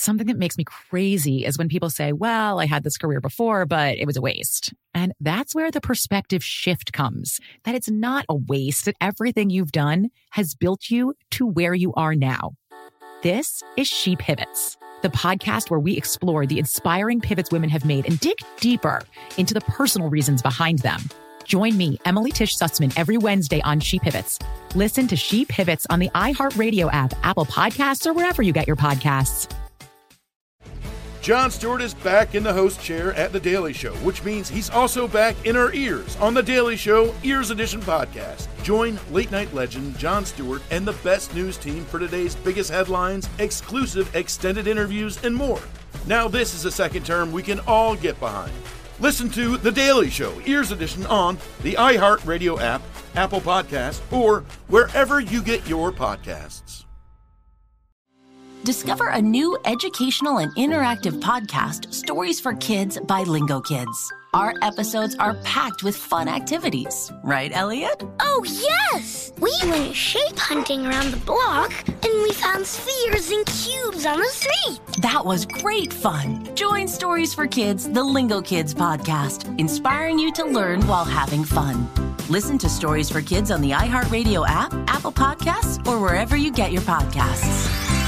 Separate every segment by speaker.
Speaker 1: Something that makes me crazy is when people say, well, I had this career before, but it was a waste. And that's where the perspective shift comes, that it's not a waste, that everything you've done has built you to where you are now. This is She Pivots, the podcast where we explore the inspiring pivots women have made and dig deeper into the personal reasons behind them. Join me, Emily Tish Sussman, every Wednesday on She Pivots. Listen to She Pivots on the iHeartRadio app, Apple Podcasts, or wherever you get your podcasts.
Speaker 2: Jon Stewart is back in the host chair at The Daily Show, which means he's also back in our ears on The Daily Show Ears Edition podcast. Join late-night legend Jon Stewart and the best news team for today's biggest headlines, exclusive extended interviews, and more. Now this is a second term we can all get behind. Listen to The Daily Show Ears Edition on the iHeartRadio app, Apple Podcasts, or wherever you get your podcasts.
Speaker 3: Discover a new educational and interactive podcast, Stories for Kids by Lingo Kids. Our episodes are packed with fun activities. Right, Elliot?
Speaker 4: Oh, yes! We went shape hunting around the block, and we found spheres and cubes on the street.
Speaker 3: That was great fun. Join Stories for Kids, the Lingo Kids podcast, inspiring you to learn while having fun. Listen to Stories for Kids on the iHeartRadio app, Apple Podcasts, or wherever you get your podcasts.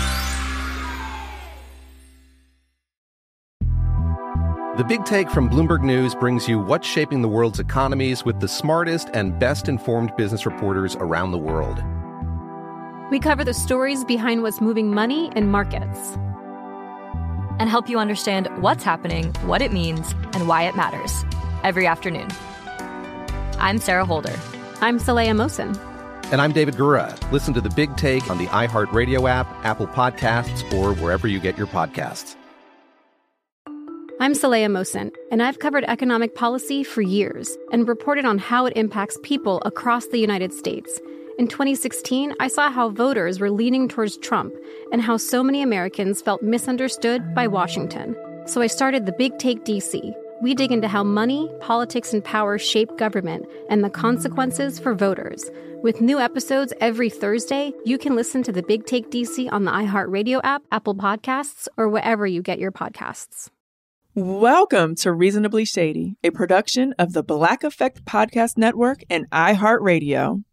Speaker 5: The Big Take from Bloomberg News brings you what's shaping the world's economies with the smartest and best-informed business reporters around the world.
Speaker 6: We cover the stories behind what's moving money and markets,
Speaker 7: and help you understand what's happening, what it means, and why it matters every afternoon. I'm Sarah Holder.
Speaker 6: I'm Saleha Mohsin.
Speaker 5: And I'm David Gura. Listen to The Big Take on the iHeartRadio app, Apple Podcasts, or wherever you get your podcasts.
Speaker 6: I'm Saleha Mohsin, and I've covered economic policy for years and reported on how it impacts people across the United States. In 2016, I saw how voters were leaning towards Trump and how so many Americans felt misunderstood by Washington. So I started The Big Take DC. We dig into how money, politics, and power shape government and the consequences for voters. With new episodes every Thursday, you can listen to The Big Take DC on the iHeartRadio app, Apple Podcasts, or wherever you get your podcasts.
Speaker 8: Welcome to Reasonably Shady, a production of the Black Effect Podcast Network and iHeartRadio.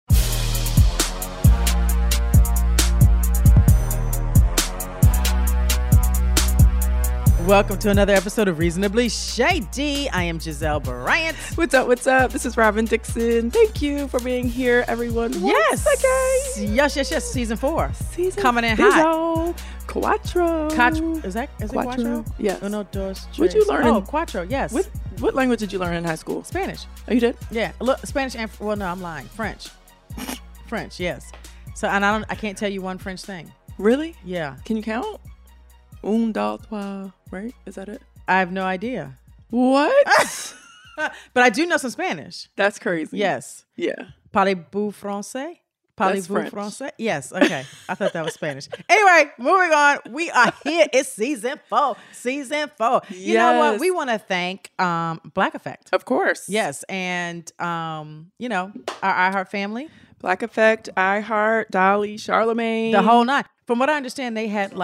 Speaker 9: Welcome to another episode of Reasonably Shady. I am Giselle Bryant.
Speaker 8: What's up? What's up? This is Robin Dixon. Thank you for being here, everyone.
Speaker 9: Yes.
Speaker 8: Okay.
Speaker 9: Yes. Season 4. Coming in hot.
Speaker 8: Quattro.
Speaker 9: Is it Quattro?
Speaker 8: Yes.
Speaker 9: Uno, dos, tres.
Speaker 8: What'd you learn?
Speaker 9: Oh, Quattro, yes.
Speaker 8: What language did you learn in high school?
Speaker 9: Spanish.
Speaker 8: Oh, you did?
Speaker 9: Yeah. Look, Spanish and, well, no, I'm lying. French, yes. So, and I can't tell you one French thing.
Speaker 8: Really?
Speaker 9: Yeah.
Speaker 8: Can you count? Un, dos, trois, right? Is that it?
Speaker 9: I have no idea.
Speaker 8: What?
Speaker 9: But I do know some Spanish.
Speaker 8: That's crazy.
Speaker 9: Yes.
Speaker 8: Yeah.
Speaker 9: Parlez-vous français?
Speaker 8: Parlez-vous
Speaker 9: français? Yes. Okay. I thought that was Spanish. Anyway, moving on. We are here. It's season 4. You know what? We want to thank Black Effect.
Speaker 8: Of course.
Speaker 9: Yes. And, our iHeart family.
Speaker 8: Black Effect, iHeart, Dolly, Charlemagne.
Speaker 9: The whole nine. From what I understand, they had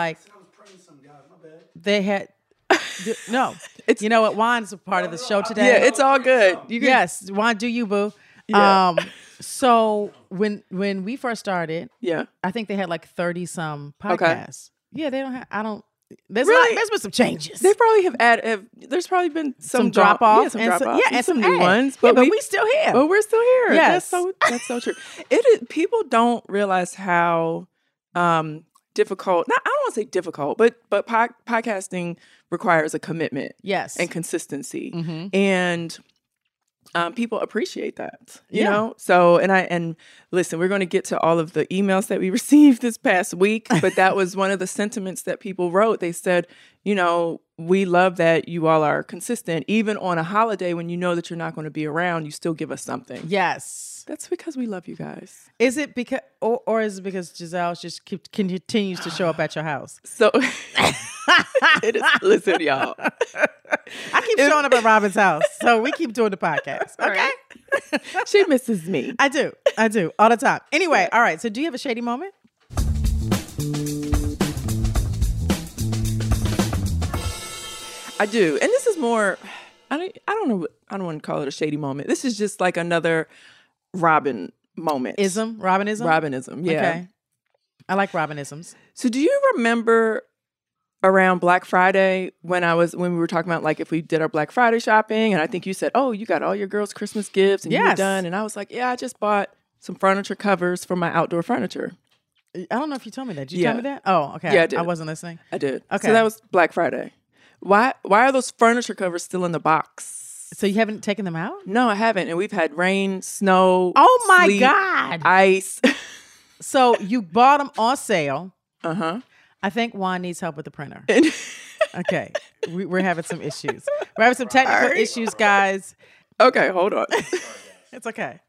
Speaker 9: no. It's, you know what? Juan's a part of the show today.
Speaker 8: Yeah, it's all good.
Speaker 9: Yes. Juan, do you, boo?
Speaker 8: Yeah.
Speaker 9: So when we first started,
Speaker 8: yeah,
Speaker 9: I think they had like 30 some podcasts.
Speaker 8: Okay.
Speaker 9: Yeah, they don't have. There's been some changes.
Speaker 8: They probably have added. There's probably been some
Speaker 9: drop off.
Speaker 8: Yeah, some drop off.
Speaker 9: Yeah, and some
Speaker 8: new ones.
Speaker 9: But we still here.
Speaker 8: But we're still here.
Speaker 9: Yes.
Speaker 8: That's so true. People don't realize how difficult. I don't want to say difficult, but podcasting requires a commitment.
Speaker 9: Yes,
Speaker 8: and consistency.
Speaker 9: Mm-hmm.
Speaker 8: And people appreciate that, you know? So, and listen, we're going to get to all of the emails that we received this past week, but that was one of the sentiments that people wrote. They said, we love that you all are consistent. Even on a holiday when you know that you're not going to be around, you still give us something.
Speaker 9: Yes.
Speaker 8: That's because we love you guys.
Speaker 9: Is it because, or is it because Giselle just continues to show up at your house?
Speaker 8: So, it is, listen, y'all.
Speaker 9: I keep showing up at Robin's house, so we keep doing the podcast. Okay.
Speaker 8: Right. She misses me.
Speaker 9: I do. All the time. Anyway, all right. So do you have a shady moment?
Speaker 8: I do. And this is more, I don't know, I don't want to call it a shady moment. This is just like another Robin moment.
Speaker 9: Robinism?
Speaker 8: Robinism, yeah.
Speaker 9: Okay. I like Robinisms.
Speaker 8: So do you remember around Black Friday when we were talking about like if we did our Black Friday shopping, and I think you said, oh, you got all your girls' Christmas gifts and you're done. And I was like, yeah, I just bought some furniture covers for my outdoor furniture.
Speaker 9: I don't know if you told me that. Did you tell me that? Oh, okay.
Speaker 8: Yeah, I did.
Speaker 9: I wasn't listening.
Speaker 8: I did.
Speaker 9: Okay.
Speaker 8: So that was Black Friday. Why are those furniture covers still in the box?
Speaker 9: So you haven't taken them out?
Speaker 8: No, I haven't. And we've had rain, snow,
Speaker 9: oh my
Speaker 8: sleet,
Speaker 9: God,
Speaker 8: ice.
Speaker 9: So you bought them on sale.
Speaker 8: Uh-huh.
Speaker 9: I think Juan needs help with the printer. Okay. We're having some issues. We're having some technical issues, guys.
Speaker 8: Okay, hold on.
Speaker 9: It's okay.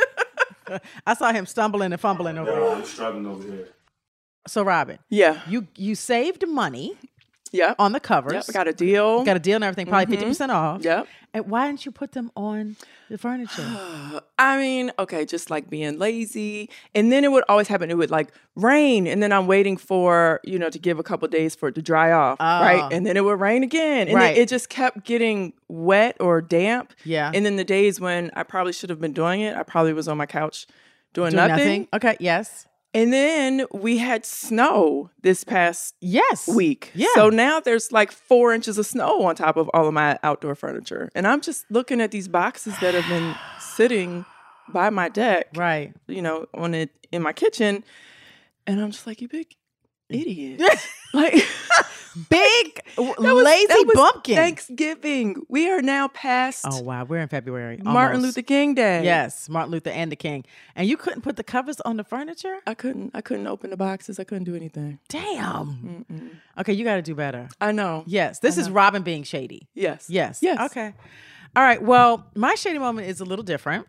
Speaker 9: I saw him stumbling and fumbling over there.
Speaker 2: I'm struggling over here.
Speaker 9: So, Robin.
Speaker 8: Yeah.
Speaker 9: You saved money.
Speaker 8: Yep.
Speaker 9: On the covers.
Speaker 8: Yep, I got a deal.
Speaker 9: Got a deal and everything, probably 50% off.
Speaker 8: Yep.
Speaker 9: And why didn't you put them on the furniture?
Speaker 8: I mean, okay, just like being lazy. And then it would always happen. It would like rain. And then I'm waiting for, to give a couple days for it to dry off. Right. And then it would rain again. And it just kept getting wet or damp.
Speaker 9: Yeah.
Speaker 8: And then the days when I probably should have been doing it, I probably was on my couch doing nothing.
Speaker 9: Okay, yes.
Speaker 8: And then we had snow this past week.
Speaker 9: Yeah.
Speaker 8: So now there's like 4 inches of snow on top of all of my outdoor furniture. And I'm just looking at these boxes that have been sitting by my deck.
Speaker 9: Right.
Speaker 8: On it in my kitchen. And I'm just like, you big idiot. Like
Speaker 9: big lazy bumpkin.
Speaker 8: Thanksgiving. We are now past.
Speaker 9: Oh wow, we're in February.
Speaker 8: Martin Luther King Day.
Speaker 9: Yes, Martin Luther and the King. And you couldn't put the covers on the furniture?
Speaker 8: I couldn't open the boxes. I couldn't do anything.
Speaker 9: Damn. Mm-mm. Okay, you got to do better.
Speaker 8: I know.
Speaker 9: Yes, this is Robin being shady.
Speaker 8: Yes.
Speaker 9: Okay. All right. Well, my shady moment is a little different.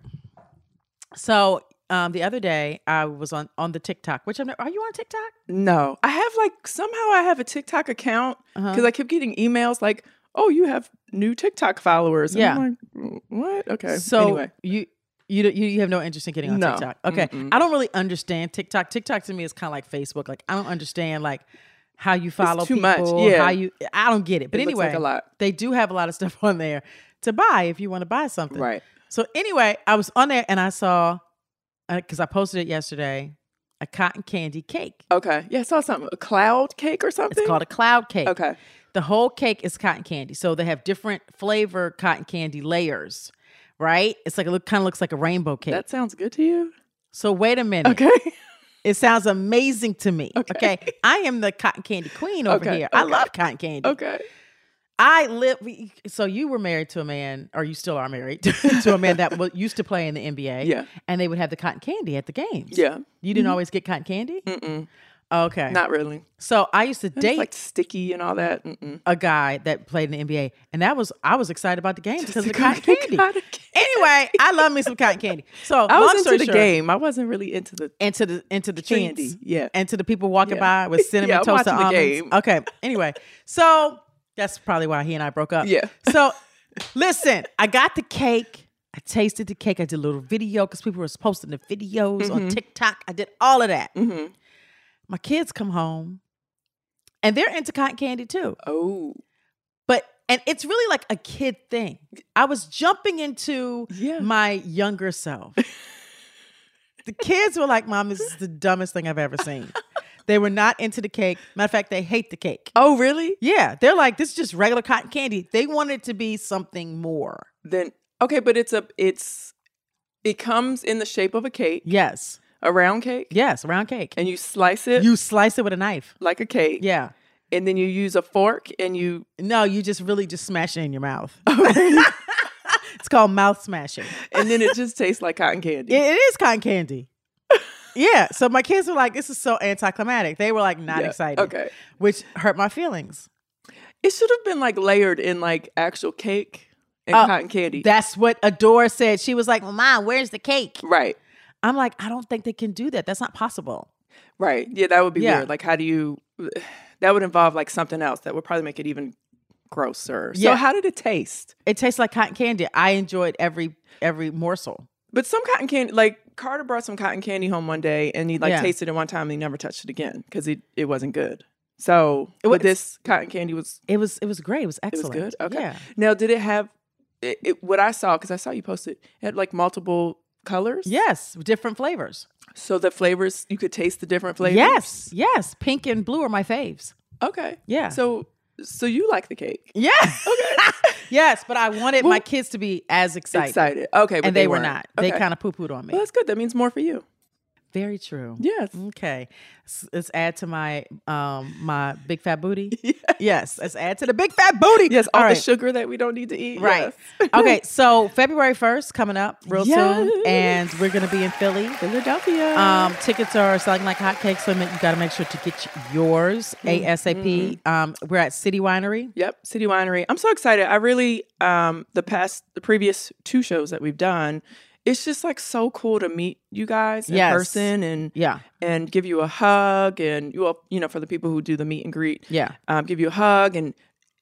Speaker 9: So the other day I was on the TikTok, which are you on TikTok?
Speaker 8: No, I have somehow I have a TikTok account because I kept getting emails like, oh, you have new TikTok followers. And I'm like, what? Okay.
Speaker 9: So
Speaker 8: anyway.
Speaker 9: you have no interest in getting on TikTok. Okay. I don't really understand TikTok. TikTok to me is kind of like Facebook. Like I don't understand like how you follow
Speaker 8: it's too
Speaker 9: people.
Speaker 8: much. Yeah.
Speaker 9: I don't get it. But anyway,
Speaker 8: looks like a lot.
Speaker 9: They do have a lot of stuff on there to buy if you want to buy something.
Speaker 8: Right.
Speaker 9: So anyway, I was on there and I saw, because I posted it yesterday, a cotton candy cake.
Speaker 8: Okay. Yeah, I saw something. A cloud cake or something?
Speaker 9: It's called a cloud cake.
Speaker 8: Okay.
Speaker 9: The whole cake is cotton candy. So they have different flavor cotton candy layers, right? It's like kind of looks like a rainbow cake.
Speaker 8: That sounds good to you?
Speaker 9: So wait a minute.
Speaker 8: Okay.
Speaker 9: It sounds amazing to me. Okay. I am the cotton candy queen over here. I love cotton candy.
Speaker 8: Okay.
Speaker 9: So you were married to a man, or you still are married to a man that used to play in the NBA.
Speaker 8: Yeah.
Speaker 9: And they would have the cotton candy at the games.
Speaker 8: Yeah.
Speaker 9: You didn't always get cotton candy?
Speaker 8: Mm-mm.
Speaker 9: Okay.
Speaker 8: Not really.
Speaker 9: So I used to date
Speaker 8: it's like sticky and all that.
Speaker 9: a guy that played in the NBA. And I was excited about the game because of the cotton candy. Anyway, I love me some cotton candy. So
Speaker 8: I was into the game. I wasn't really into the
Speaker 9: candy.
Speaker 8: Treats. Yeah.
Speaker 9: And to the people walking by with cinnamon toast and almonds.
Speaker 8: Game.
Speaker 9: Okay. Anyway. So that's probably why he and I broke up.
Speaker 8: Yeah.
Speaker 9: So listen, I got the cake. I tasted the cake. I did a little video because people were posting the videos on TikTok. I did all of that.
Speaker 8: Mm-hmm.
Speaker 9: My kids come home and they're into cotton candy too.
Speaker 8: Oh.
Speaker 9: And it's really like a kid thing. I was jumping into my younger self. The kids were like, Mom, this is the dumbest thing I've ever seen. They were not into the cake. Matter of fact, they hate the cake.
Speaker 8: Oh, really?
Speaker 9: Yeah. They're like, this is just regular cotton candy. They want it to be something more.
Speaker 8: Then, okay, but it comes in the shape of a cake.
Speaker 9: Yes.
Speaker 8: A round cake?
Speaker 9: Yes, a round cake.
Speaker 8: And you slice it?
Speaker 9: You slice it with a knife.
Speaker 8: Like a cake?
Speaker 9: Yeah.
Speaker 8: And then you use a fork and you...
Speaker 9: No, you just really just smash it in your mouth. It's called mouth smashing.
Speaker 8: And then it just tastes like cotton candy.
Speaker 9: It is cotton candy. Yeah. So my kids were like, this is so anticlimactic. They were like not excited.
Speaker 8: Okay.
Speaker 9: Which hurt my feelings.
Speaker 8: It should have been like layered in like actual cake and cotton candy.
Speaker 9: That's what Adore said. She was like, well, Mom, where's the cake?
Speaker 8: Right.
Speaker 9: I'm like, I don't think they can do that. That's not possible.
Speaker 8: Right. Yeah, that would be weird. Like, how do you... That would involve like something else that would probably make it even grosser. So how did it taste?
Speaker 9: It tastes like cotton candy. I enjoyed every morsel.
Speaker 8: But some cotton candy, like Carter brought some cotton candy home one day and he tasted it one time and he never touched it again because it wasn't good. So this cotton candy was
Speaker 9: great. It was excellent.
Speaker 8: It was good. Okay.
Speaker 9: Yeah.
Speaker 8: Now, did it have what I saw? Because I saw you post it. It had like multiple colors.
Speaker 9: Yes, different flavors.
Speaker 8: So the flavors, you could taste the different flavors.
Speaker 9: Yes. Pink and blue are my faves.
Speaker 8: Okay.
Speaker 9: Yeah.
Speaker 8: So you like the cake?
Speaker 9: Yeah. Okay. Yes, but I wanted my kids to be as excited.
Speaker 8: Okay, but
Speaker 9: and they were
Speaker 8: weren't.
Speaker 9: not.
Speaker 8: Okay.
Speaker 9: They kind of poo-pooed on me.
Speaker 8: Well, that's good. That means more for you.
Speaker 9: Very true.
Speaker 8: Yes.
Speaker 9: Okay. Let's add to my my big fat booty. Yes. Let's add to the big fat booty.
Speaker 8: Yes. All the sugar that we don't need to eat.
Speaker 9: Right.
Speaker 8: Yes.
Speaker 9: Okay. So February 1st coming up real soon, and we're gonna be in
Speaker 8: Philadelphia.
Speaker 9: Tickets are selling like hotcakes, so you got to make sure to get yours ASAP. We're at City Winery.
Speaker 8: Yep, City Winery. I'm so excited. I really the previous 2 shows that we've done. It's just like so cool to meet you guys in person and give you a hug and for the people who do the meet and greet, give you a hug and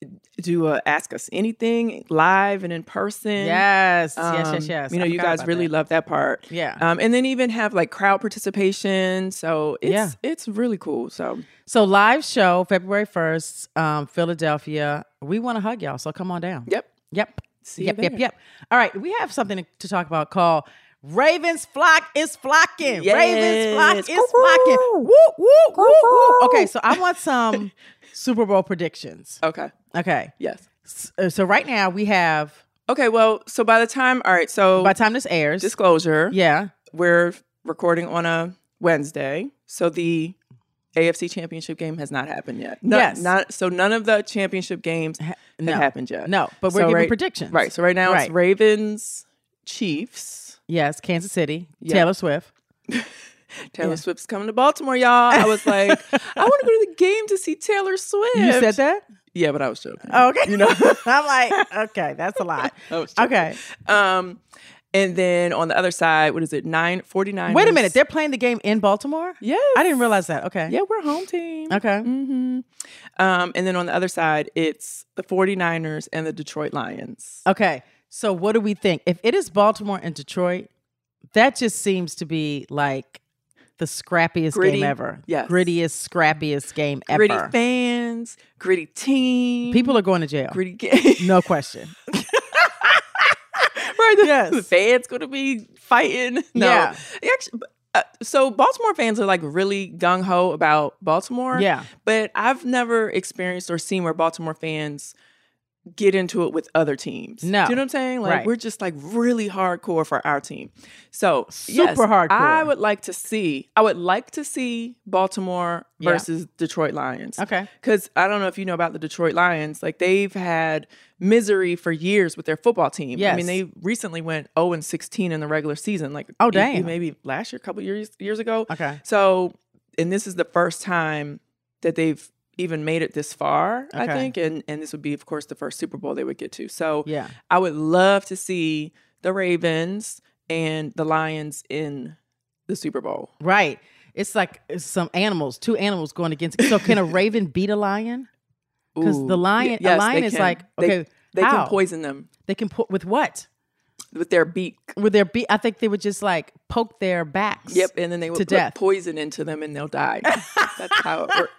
Speaker 8: do ask us anything live and in person.
Speaker 9: Yes.
Speaker 8: You guys really love that part.
Speaker 9: Yeah.
Speaker 8: And then even have like crowd participation. So it's really cool.
Speaker 9: So live show February 1st, Philadelphia. We want to hug y'all, so come on down.
Speaker 8: Yep.
Speaker 9: Yep. All right, we have something to talk about called Ravens Flock is Flocking.
Speaker 8: Yes.
Speaker 9: Ravens Flock is Flocking. Woo, woo, woo, woo. Okay, so I want some Super Bowl predictions. Okay.
Speaker 8: Yes.
Speaker 9: So right now we have...
Speaker 8: Okay, well, so by the time
Speaker 9: this airs...
Speaker 8: Disclosure.
Speaker 9: Yeah.
Speaker 8: We're recording on a Wednesday, so the AFC Championship game has not happened yet. None of the championship games have happened yet.
Speaker 9: No, but we're giving predictions.
Speaker 8: Right. So right now it's Ravens, Chiefs.
Speaker 9: Yes, Kansas City, Taylor Swift.
Speaker 8: Taylor Swift's coming to Baltimore, y'all. I was like, I want to go to the game to see Taylor Swift.
Speaker 9: You said that?
Speaker 8: Yeah, but I was joking.
Speaker 9: Oh, okay. I'm like, okay, that's a lot. Okay.
Speaker 8: And then on the other side, what is it? 49ers.
Speaker 9: Wait a minute. They're playing the game in Baltimore?
Speaker 8: Yes.
Speaker 9: I didn't realize that. Okay.
Speaker 8: Yeah, we're home team.
Speaker 9: Okay.
Speaker 8: Mm-hmm. And then on the other side, it's the 49ers and the Detroit Lions.
Speaker 9: Okay. So what do we think? If it is Baltimore and Detroit, that just seems to be like the scrappiest game ever.
Speaker 8: Yes.
Speaker 9: Grittiest, scrappiest game ever.
Speaker 8: Gritty fans, gritty team.
Speaker 9: People are going to jail.
Speaker 8: Gritty game.
Speaker 9: No question.
Speaker 8: Right, the fans going to be fighting. No.
Speaker 9: Yeah.
Speaker 8: Actually, so Baltimore fans are like really gung-ho about Baltimore.
Speaker 9: Yeah.
Speaker 8: But I've never experienced or seen where Baltimore fans get into it with other teams.
Speaker 9: No.
Speaker 8: Do you know what I'm saying? Like we're just like really hardcore for our team. So
Speaker 9: super hardcore.
Speaker 8: I would like to see Baltimore versus Detroit Lions.
Speaker 9: Okay.
Speaker 8: Because I don't know if you know about the Detroit Lions. Like they've had misery for years with their football team.
Speaker 9: Yes.
Speaker 8: I mean, they recently went 0-16 in the regular season. Like
Speaker 9: damn.
Speaker 8: Maybe last year, a couple years ago.
Speaker 9: Okay.
Speaker 8: So, and this is the first time that they've even made it this far, I think. And this would be, of course, the first Super Bowl they would get to. So I would love to see the Ravens and the Lions in the Super Bowl.
Speaker 9: Right. It's like two animals going against. So can a Raven beat a lion? Because the lion,
Speaker 8: yes,
Speaker 9: a lion is like, okay,
Speaker 8: they can poison them.
Speaker 9: They can with what?
Speaker 8: With their beak.
Speaker 9: With their beak. I think they would just like poke their backs.
Speaker 8: Yep. And then they would put poison into them and they'll die. That's how it works.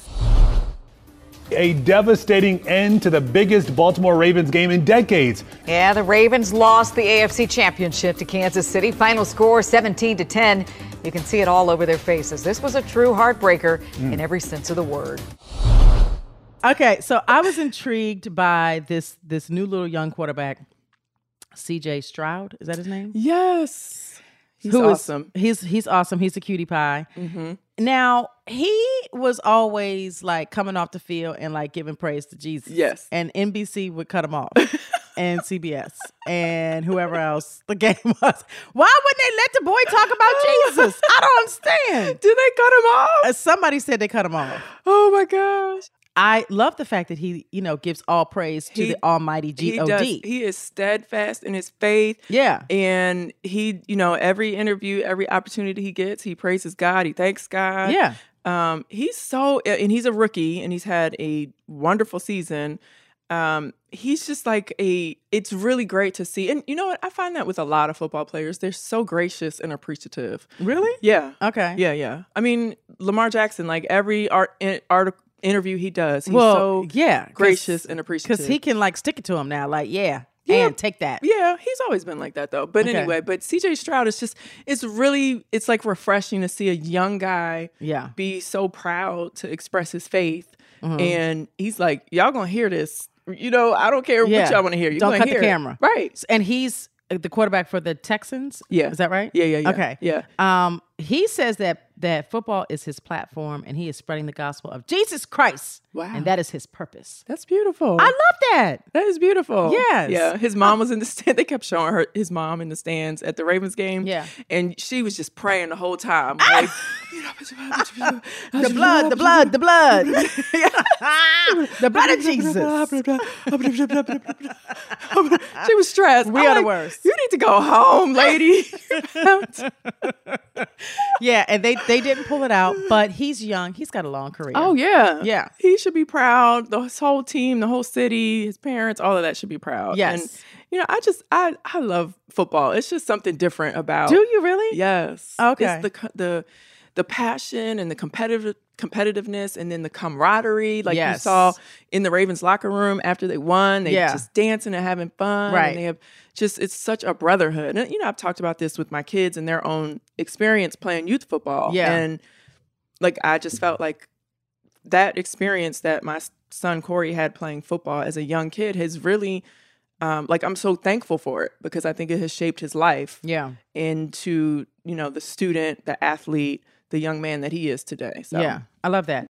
Speaker 10: A devastating end to the biggest Baltimore Ravens game in decades.
Speaker 11: Yeah, the Ravens lost the AFC Championship to Kansas City. Final score 17-10. You can see it all over their faces. This was a true heartbreaker in every sense of the word.
Speaker 9: Okay, so I was intrigued by this new little young quarterback, CJ Stroud. Is that his name?
Speaker 8: Yes. He's awesome.
Speaker 9: He's awesome. He's a cutie pie. Mm-hmm. Now, he was always like coming off the field and like giving praise to Jesus.
Speaker 8: Yes.
Speaker 9: And NBC would cut him off. And CBS and whoever else the game was. Why wouldn't they let the boy talk about Jesus? I don't understand.
Speaker 8: Did they cut him off?
Speaker 9: Somebody said they cut him off.
Speaker 8: Oh my gosh.
Speaker 9: I love the fact that he, gives all praise to the almighty G-O-D.
Speaker 8: He is steadfast in his faith.
Speaker 9: Yeah.
Speaker 8: And he, every interview, every opportunity he gets, he praises God. He thanks God.
Speaker 9: Yeah.
Speaker 8: And he's a rookie and he's had a wonderful season. He's just like it's really great to see. And you know what? I find that with a lot of football players, they're so gracious and appreciative.
Speaker 9: Really?
Speaker 8: Yeah.
Speaker 9: Okay.
Speaker 8: Yeah. I mean, Lamar Jackson, like every interview he does. He's so gracious and appreciative.
Speaker 9: Because he can like stick it to him now. Like, and take that.
Speaker 8: Yeah, he's always been like that though. But anyway, but CJ Stroud is just, it's like refreshing to see a young guy be so proud to express his faith. Mm-hmm. And he's like, y'all gonna hear this. You know, I don't care what y'all want to hear.
Speaker 9: Don't cut the camera.
Speaker 8: Right.
Speaker 9: And he's the quarterback for the Texans.
Speaker 8: Yeah.
Speaker 9: Is that right?
Speaker 8: Yeah.
Speaker 9: Okay.
Speaker 8: Yeah.
Speaker 9: He says that football is his platform and he is spreading the gospel of Jesus Christ.
Speaker 8: Wow.
Speaker 9: And that is his purpose.
Speaker 8: That's beautiful.
Speaker 9: I love that.
Speaker 8: That is beautiful.
Speaker 9: Yes.
Speaker 8: Yeah. His mom was in the stand. They kept showing his mom in the stands at the Ravens game.
Speaker 9: Yeah.
Speaker 8: And she was just praying the whole time. Like,
Speaker 9: the blood. The blood of Jesus.
Speaker 8: She was stressed.
Speaker 9: We are the worst.
Speaker 8: You need to go home, lady.
Speaker 9: Yeah, and they didn't pull it out, but he's young. He's got a long career.
Speaker 8: Oh, yeah.
Speaker 9: Yeah.
Speaker 8: He should be proud. His whole team, the whole city, his parents, all of that should be proud.
Speaker 9: Yes.
Speaker 8: And, you know, I love football. It's just something different about.
Speaker 9: Do you really?
Speaker 8: Yes.
Speaker 9: Okay.
Speaker 8: It's the passion and the competitiveness and then the camaraderie. Like
Speaker 9: Yes.
Speaker 8: you saw in the Ravens locker room after they won. They just dancing and having fun.
Speaker 9: Right.
Speaker 8: And they have it's such a brotherhood. And, you know, I've talked about this with my kids and their own experience playing youth football.
Speaker 9: Yeah.
Speaker 8: And, like, I just felt like that experience that my son Corey had playing football as a young kid has really, I'm so thankful for it because I think it has shaped his life into, you know, the student, the athlete, the young man that he is today. So
Speaker 9: yeah, I love that.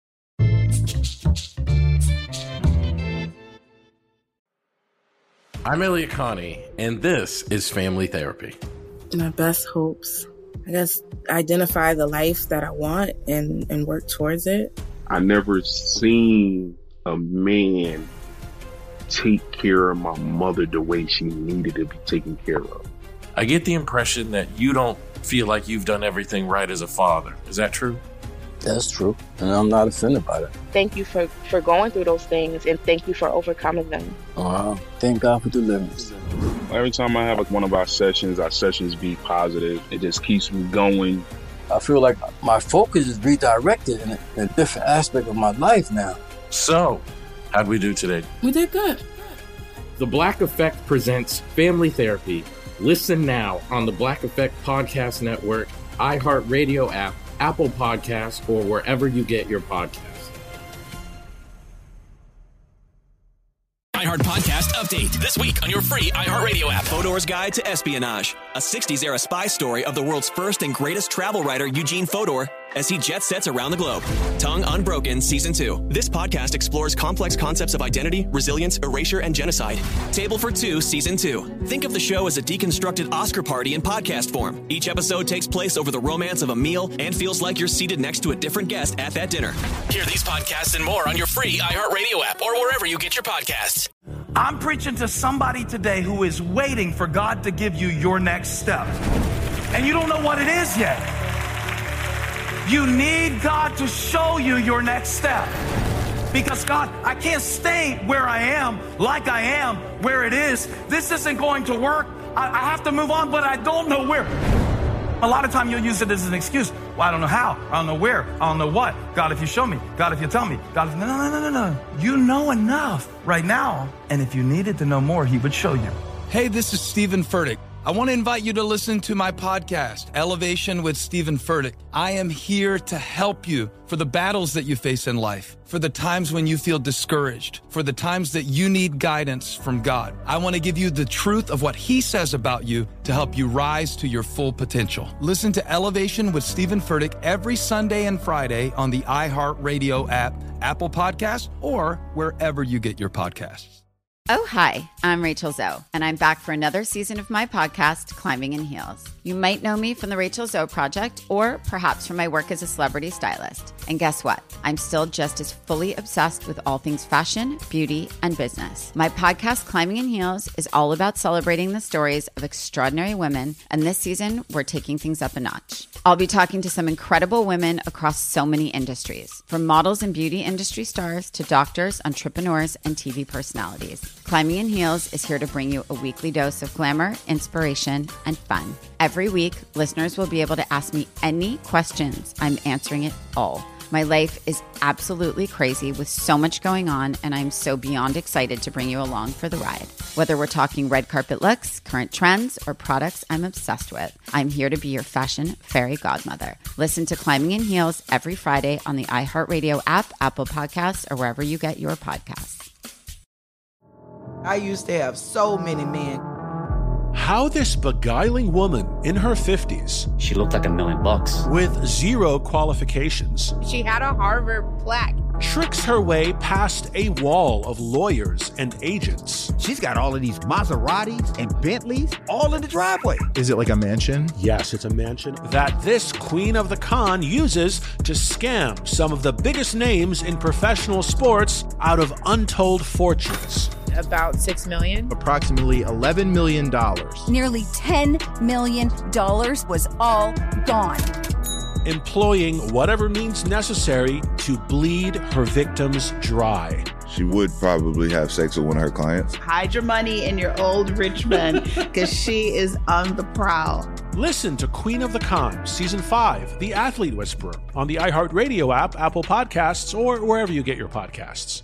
Speaker 12: I'm Elliot Connie, and this is Family Therapy.
Speaker 13: My best hopes, I guess, identify the life that I want and work towards it.
Speaker 14: I never seen a man take care of my mother the way she needed to be taken care of.
Speaker 12: I get the impression that you don't feel like you've done everything right as a father. Is that true?
Speaker 15: That's true, and I'm not offended by that.
Speaker 16: Thank you for going through those things, and thank you for overcoming them.
Speaker 15: Wow, thank God for deliverance.
Speaker 14: Every time I have one of our sessions be positive. It just keeps me going.
Speaker 15: I feel like my focus is redirected in a different aspect of my life now.
Speaker 12: So, how'd we do today?
Speaker 13: We did good.
Speaker 17: The Black Effect presents Family Therapy. Listen now on the Black Effect Podcast Network, iHeartRadio app, Apple Podcasts, or wherever you get your podcasts.
Speaker 18: iHeart Podcast Update. This week on your free iHeartRadio app. Fodor's Guide to Espionage. A 60s-era spy story of the world's first and greatest travel writer, Eugene Fodor, as he jet sets around the globe. Tongue Unbroken Season 2. This podcast explores complex concepts of identity, resilience, erasure, and genocide. Table for Two Season 2. Think of the show as a deconstructed Oscar party in podcast form. Each episode takes place over the romance of a meal and feels like you're seated next to a different guest at that dinner. Hear these podcasts and more on your free iHeartRadio app or wherever you get your podcasts.
Speaker 19: I'm preaching to somebody today who is waiting for God to give you your next step. And you don't know what it is yet. You need God to show you your next step. Because God, I can't stay where I am, like I am, where it is. This isn't going to work. I have to move on, but I don't know where. A lot of time you'll use it as an excuse. Well, I don't know how. I don't know where. I don't know what. God, if you show me. God, if you tell me. God, if... No. You know enough right now. And if you needed to know more, he would show you.
Speaker 20: Hey, this is Stephen Furtick. I want to invite you to listen to my podcast, Elevation with Stephen Furtick. I am here to help you for the battles that you face in life, for the times when you feel discouraged, for the times that you need guidance from God. I want to give you the truth of what he says about you to help you rise to your full potential. Listen to Elevation with Stephen Furtick every Sunday and Friday on the iHeartRadio app, Apple Podcasts, or wherever you get your podcasts.
Speaker 21: Oh, hi, I'm Rachel Zoe, and I'm back for another season of my podcast, Climbing in Heels. You might know me from the Rachel Zoe Project, or perhaps from my work as a celebrity stylist. And guess what? I'm still just as fully obsessed with all things fashion, beauty, and business. My podcast, Climbing in Heels, is all about celebrating the stories of extraordinary women, and this season, we're taking things up a notch. I'll be talking to some incredible women across so many industries, from models and beauty industry stars to doctors, entrepreneurs, and TV personalities. Climbing in Heels is here to bring you a weekly dose of glamour, inspiration, and fun. Every week, listeners will be able to ask me any questions. I'm answering it all. My life is absolutely crazy with so much going on, and I'm so beyond excited to bring you along for the ride. Whether we're talking red carpet looks, current trends, or products I'm obsessed with, I'm here to be your fashion fairy godmother. Listen to Climbing in Heels every Friday on the iHeartRadio app, Apple Podcasts, or wherever you get your podcasts.
Speaker 1: I used to have so many men.
Speaker 2: How this beguiling woman in her 50s,
Speaker 22: she looked like $1 million,
Speaker 2: with 0 qualifications,
Speaker 23: she had a Harvard plaque,
Speaker 2: tricks her way past a wall of lawyers and agents.
Speaker 24: She's got all of these Maseratis and Bentleys all in the driveway.
Speaker 25: Is it like a mansion?
Speaker 2: Yes, it's a mansion. That this queen of the con uses to scam some of the biggest names in professional sports out of untold fortunes.
Speaker 23: About $6 million.
Speaker 25: Approximately $11 million.
Speaker 26: Nearly $10 million was all gone.
Speaker 2: Employing whatever means necessary to bleed her victims dry.
Speaker 27: She would probably have sex with one of her clients.
Speaker 28: Hide your money in your old rich man, because she is on the prowl.
Speaker 2: Listen to Queen of the Con, Season 5, The Athlete Whisperer, on the iHeartRadio app, Apple Podcasts, or wherever you get your podcasts.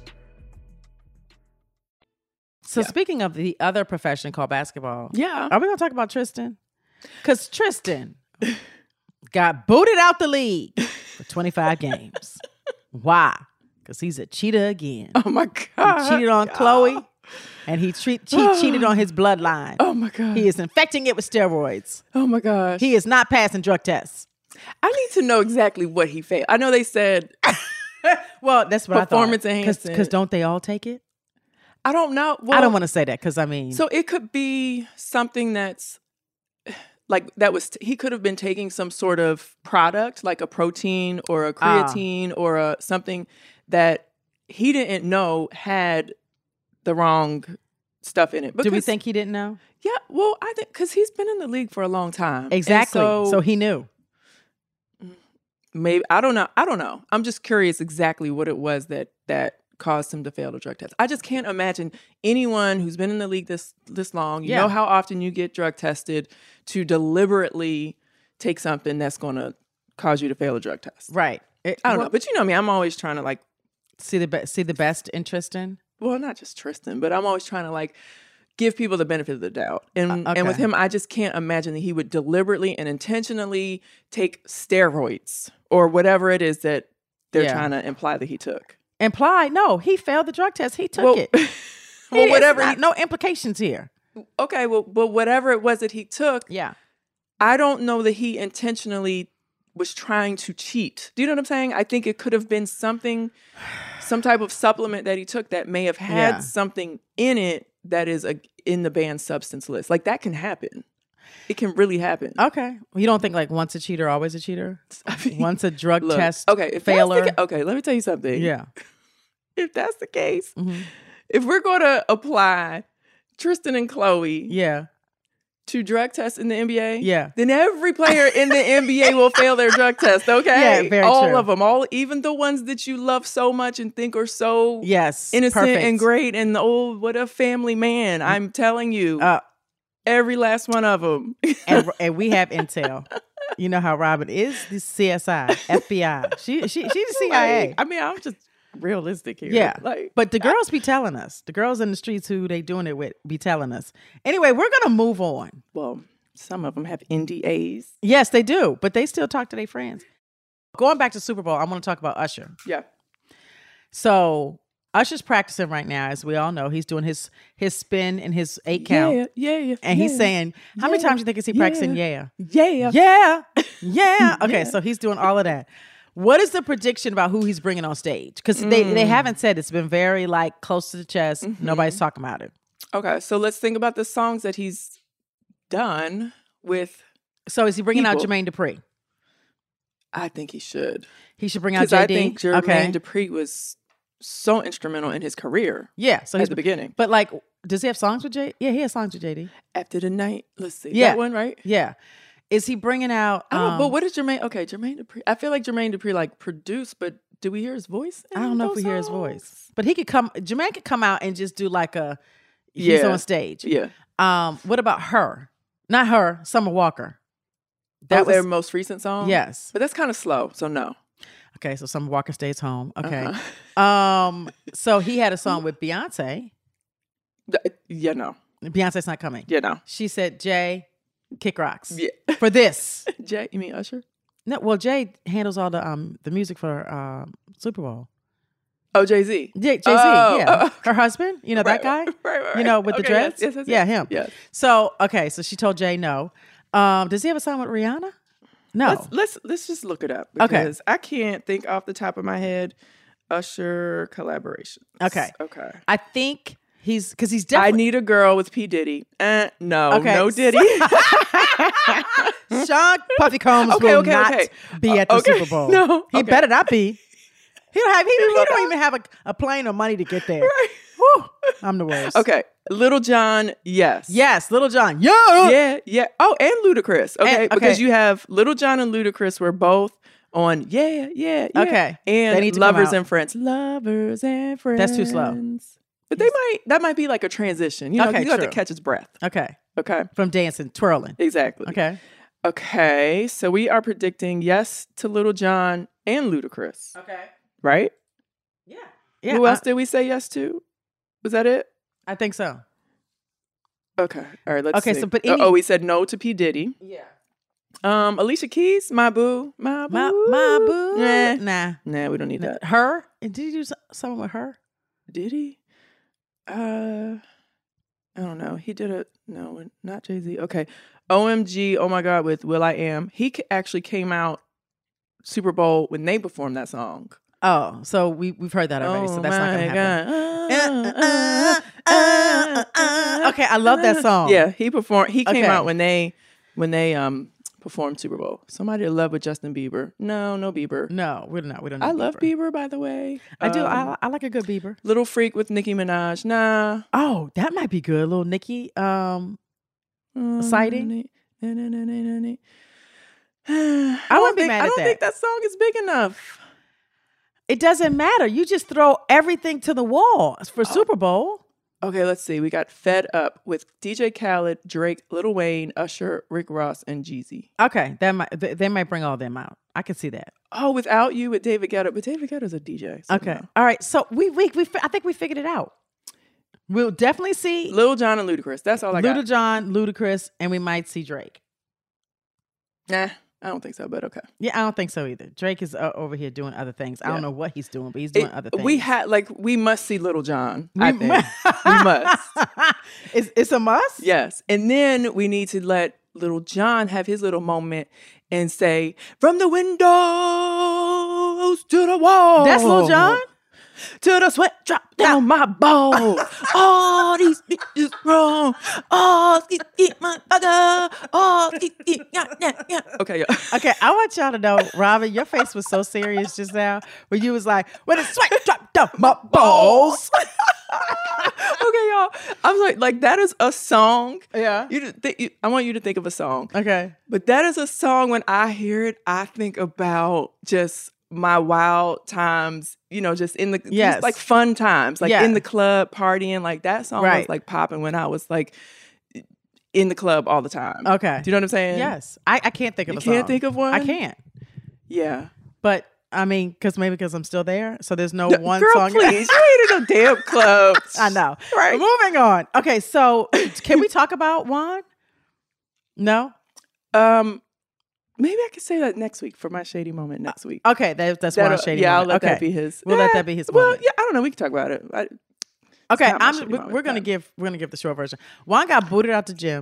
Speaker 9: So speaking of the other profession called basketball, are we going to talk about Tristan? Because Tristan got booted out the league for 25 games. Why? Because he's a cheater again.
Speaker 8: Oh, my God.
Speaker 9: He cheated on Chloe, and he cheated on his bloodline.
Speaker 8: Oh, my God.
Speaker 9: He is infecting it with steroids.
Speaker 8: Oh, my gosh.
Speaker 9: He is not passing drug tests.
Speaker 8: I need to know exactly what he failed. I know they said...
Speaker 9: well, that's what I thought.
Speaker 8: Performance enhancing.
Speaker 9: Because don't they all take it?
Speaker 8: I don't know. Well,
Speaker 9: I don't want to say that because I mean...
Speaker 8: So it could be something that's like that was... he could have been taking some sort of product like a protein or a creatine or something that he didn't know had the wrong stuff in it.
Speaker 9: Do we think he didn't know?
Speaker 8: Yeah, well, I think because he's been in the league for a long time.
Speaker 9: Exactly. So he knew.
Speaker 8: Maybe. I don't know. I'm just curious exactly what it was that caused him to fail the drug test. I just can't imagine anyone who's been in the league this long, you know how often you get drug tested, to deliberately take something that's going to cause you to fail a drug test.
Speaker 9: Right.
Speaker 8: I don't know. But you know me, I'm always trying to like
Speaker 9: see the best in Tristan.
Speaker 8: Well, not just Tristan, but I'm always trying to like give people the benefit of the doubt. And with him, I just can't imagine that he would deliberately and intentionally take steroids or whatever it is that they're trying to imply that he took.
Speaker 9: No, he failed the drug test. He took it.
Speaker 8: Well, whatever.
Speaker 9: No implications here.
Speaker 8: Okay, well, but whatever it was that he took, I don't know that he intentionally was trying to cheat. Do you know what I'm saying? I think it could have been some type of supplement that he took that may have had something in it that is in the banned substance list. Like that can happen. It can really happen.
Speaker 9: Okay. You don't think like once a cheater, always a cheater? I mean, once a drug test
Speaker 8: if
Speaker 9: failure?
Speaker 8: Okay, let me tell you something.
Speaker 9: Yeah.
Speaker 8: If that's the case, if we're going to apply Tristan and Chloe to drug tests in the NBA, then every player in the NBA will fail their drug test, okay?
Speaker 9: Yeah, very
Speaker 8: all
Speaker 9: true.
Speaker 8: of them, even the ones that you love so much and think are so innocent
Speaker 9: perfect.
Speaker 8: And great and what a family man. I'm telling you. Every last one of them.
Speaker 9: and we have intel. You know how Robin is the CSI, FBI. She's the CIA.
Speaker 8: I mean, I'm just realistic here.
Speaker 9: Yeah.
Speaker 8: Like,
Speaker 9: but the girls be telling us. The girls in the streets who they doing it with be telling us. Anyway, we're going to move on.
Speaker 8: Well, some of them have NDAs.
Speaker 9: Yes, they do. But they still talk to their friends. Going back to Super Bowl, I want to talk about Usher.
Speaker 8: Yeah.
Speaker 9: So Usher's practicing right now, as we all know. He's doing his spin and his 8 count.
Speaker 8: Yeah.
Speaker 9: And he's saying, how many times do you think is he practicing
Speaker 8: Yeah.
Speaker 9: Okay, so he's doing all of that. What is the prediction about who he's bringing on stage? Because they haven't said. It's been very like close to the chest. Nobody's talking about it.
Speaker 8: Okay, so let's think about the songs that he's done with.
Speaker 9: So is he bringing out Jermaine Dupri?
Speaker 8: I think he should.
Speaker 9: He should bring out JD?
Speaker 8: I think Jermaine Dupri was so instrumental in his career.
Speaker 9: Yeah. So
Speaker 8: at the beginning.
Speaker 9: But like, does he have songs with JD? Yeah, he has songs with JD.
Speaker 8: After the Night. Let's see.
Speaker 9: Yeah.
Speaker 8: That one, right?
Speaker 9: Yeah. Is he bringing out...
Speaker 8: I don't know, but what is Jermaine... Okay, Jermaine Dupri. I feel like Jermaine Dupri like produced, but do we hear his voice?
Speaker 9: I don't know if we hear his voice. But he could come... Jermaine could come out and just do like a... He's on stage.
Speaker 8: Yeah.
Speaker 9: What about Her? Not Her, Summer Walker.
Speaker 8: That was their most recent song?
Speaker 9: Yes.
Speaker 8: But that's kind of slow, so no.
Speaker 9: Okay, so Summer Walker stays home. Okay. So he had a song with Beyonce.
Speaker 8: Yeah, no.
Speaker 9: Beyonce's not coming.
Speaker 8: Yeah, no.
Speaker 9: She said, Jay, kick rocks.
Speaker 8: Yeah.
Speaker 9: For this.
Speaker 8: Jay, you mean Usher?
Speaker 9: No, well, Jay handles all the music for Super Bowl.
Speaker 8: Oh, Jay-Z.
Speaker 9: Jay-Z,
Speaker 8: Oh,
Speaker 9: yeah. Her husband, you know, that guy?
Speaker 8: Right.
Speaker 9: You know, with the
Speaker 8: Okay,
Speaker 9: dreads?
Speaker 8: yes,
Speaker 9: Yeah, him.
Speaker 8: Yes.
Speaker 9: So, okay, so she told Jay no. Does he have a song with Rihanna? No.
Speaker 8: Let's just look it up
Speaker 9: Okay.
Speaker 8: because I can't think off the top of my head Usher collaboration.
Speaker 9: Okay.
Speaker 8: Okay.
Speaker 9: I think he's
Speaker 8: I
Speaker 9: definitely.
Speaker 8: Need a Girl with P. Diddy. No,
Speaker 9: Okay.
Speaker 8: no Diddy.
Speaker 9: Sean Puffy Combs will not be at the Super Bowl.
Speaker 8: No.
Speaker 9: He
Speaker 8: Okay.
Speaker 9: better not be. He don't even have a plane or money to get there. Whew, I'm the worst.
Speaker 8: Okay. Little John, yes.
Speaker 9: Yes, Little John. Yeah.
Speaker 8: Yeah. Oh, and Ludacris. Okay.
Speaker 9: And-
Speaker 8: Because
Speaker 9: okay.
Speaker 8: you have Little John and Ludacris were both on Yeah.
Speaker 9: Okay. They
Speaker 8: And
Speaker 9: need to come
Speaker 8: Lovers
Speaker 9: out.
Speaker 8: and Friends. Lovers and Friends.
Speaker 9: That's too slow.
Speaker 8: But that might be like a transition. You know,
Speaker 9: Okay,
Speaker 8: you have to
Speaker 9: true.
Speaker 8: catch his breath.
Speaker 9: Okay.
Speaker 8: Okay.
Speaker 9: From dancing, twirling.
Speaker 8: Exactly.
Speaker 9: Okay.
Speaker 8: Okay. So we are predicting yes to Little John and Ludacris.
Speaker 9: Okay.
Speaker 8: Right?
Speaker 9: Yeah.
Speaker 8: Who else did we say yes to? Was that it?
Speaker 9: I think so.
Speaker 8: Okay. All right. Let's
Speaker 9: Okay,
Speaker 8: see.
Speaker 9: so, but
Speaker 8: we said no to P. Diddy.
Speaker 9: Yeah.
Speaker 8: Alicia Keys, My Boo.
Speaker 9: My boo.
Speaker 8: Nah.
Speaker 9: Nah.
Speaker 8: We don't need that.
Speaker 9: Her? Did he do something with her?
Speaker 8: Did he? I don't know. He did it. No, not Jay-Z. Okay. OMG, Oh My God, with Will I Am. He actually came out Super Bowl when they performed that song.
Speaker 9: Oh, so we've heard that already, so that's not going to happen. Okay, I love that song.
Speaker 8: Yeah, he performed. He came
Speaker 9: Okay.
Speaker 8: out when they performed Super Bowl. Somebody in love with Justin Bieber. No Bieber.
Speaker 9: No, we don't. We don't.
Speaker 8: I love Bieber, by the way.
Speaker 9: I do. I like a good Bieber.
Speaker 8: Little Freak with Nicki Minaj. Nah.
Speaker 9: Oh, that might be good. Little Nicki sighting.
Speaker 8: I
Speaker 9: wouldn't be mad at
Speaker 8: I don't
Speaker 9: that.
Speaker 8: think that song is big enough.
Speaker 9: It doesn't matter. You just throw everything to the wall for Super Bowl.
Speaker 8: Okay, let's see. We got Fed Up with DJ Khaled, Drake, Lil Wayne, Usher, Rick Ross, and Jeezy.
Speaker 9: Okay, they might bring all them out. I can see that.
Speaker 8: Oh, Without You with David Guetta, but David Guetta's a DJ. So
Speaker 9: Okay,
Speaker 8: no.
Speaker 9: all right. So I think we figured it out. We'll definitely see
Speaker 8: Lil Jon and Ludacris. That's all I got.
Speaker 9: Lil Jon, Ludacris, and we might see Drake.
Speaker 8: Nah, I don't think so, but okay.
Speaker 9: Yeah, I don't think so either. Drake is over here doing other things. I don't know what he's doing, but he's doing other things.
Speaker 8: We must see Lil Jon. I think we must.
Speaker 9: It's a must.
Speaker 8: Yes, and then we need to let Lil Jon have his little moment and say, "From the windows to the wall."
Speaker 9: That's Lil Jon.
Speaker 8: To the sweat drop down my balls. All these bitches wrong. All these motherfucker. All these yeah. Okay, yeah.
Speaker 9: Okay, I want y'all to know, Robin, your face was so serious just now when you was like, when the sweat dropped down my balls.
Speaker 8: Okay, y'all. I'm like that is a song.
Speaker 9: Yeah.
Speaker 8: I want you to think of a song.
Speaker 9: Okay.
Speaker 8: But that is a song when I hear it, I think about just my wild times, just in the just like fun times, like in the club partying, like that song was like popping when I was like in the club all the time.
Speaker 9: Okay.
Speaker 8: Do you know what I'm saying?
Speaker 9: Yes. I can't think of a song.
Speaker 8: You can't think of one?
Speaker 9: I can't.
Speaker 8: Yeah.
Speaker 9: But I mean, because I'm still there, so there's no one
Speaker 8: Girl,
Speaker 9: song.
Speaker 8: Please, you ain't in no damn club.
Speaker 9: I know.
Speaker 8: Right.
Speaker 9: Moving on. Okay, so can we talk about Juan? No.
Speaker 8: Maybe I could say that next week for my shady moment next week.
Speaker 9: Okay, that's Juan's shady moment.
Speaker 8: I'll let
Speaker 9: Okay.
Speaker 8: that be his.
Speaker 9: We'll let that be his
Speaker 8: Well,
Speaker 9: moment.
Speaker 8: yeah, I don't know. We can talk about it.
Speaker 9: Okay,
Speaker 8: not my shady moment,
Speaker 9: we're gonna give the short version. Juan got booted out the gym.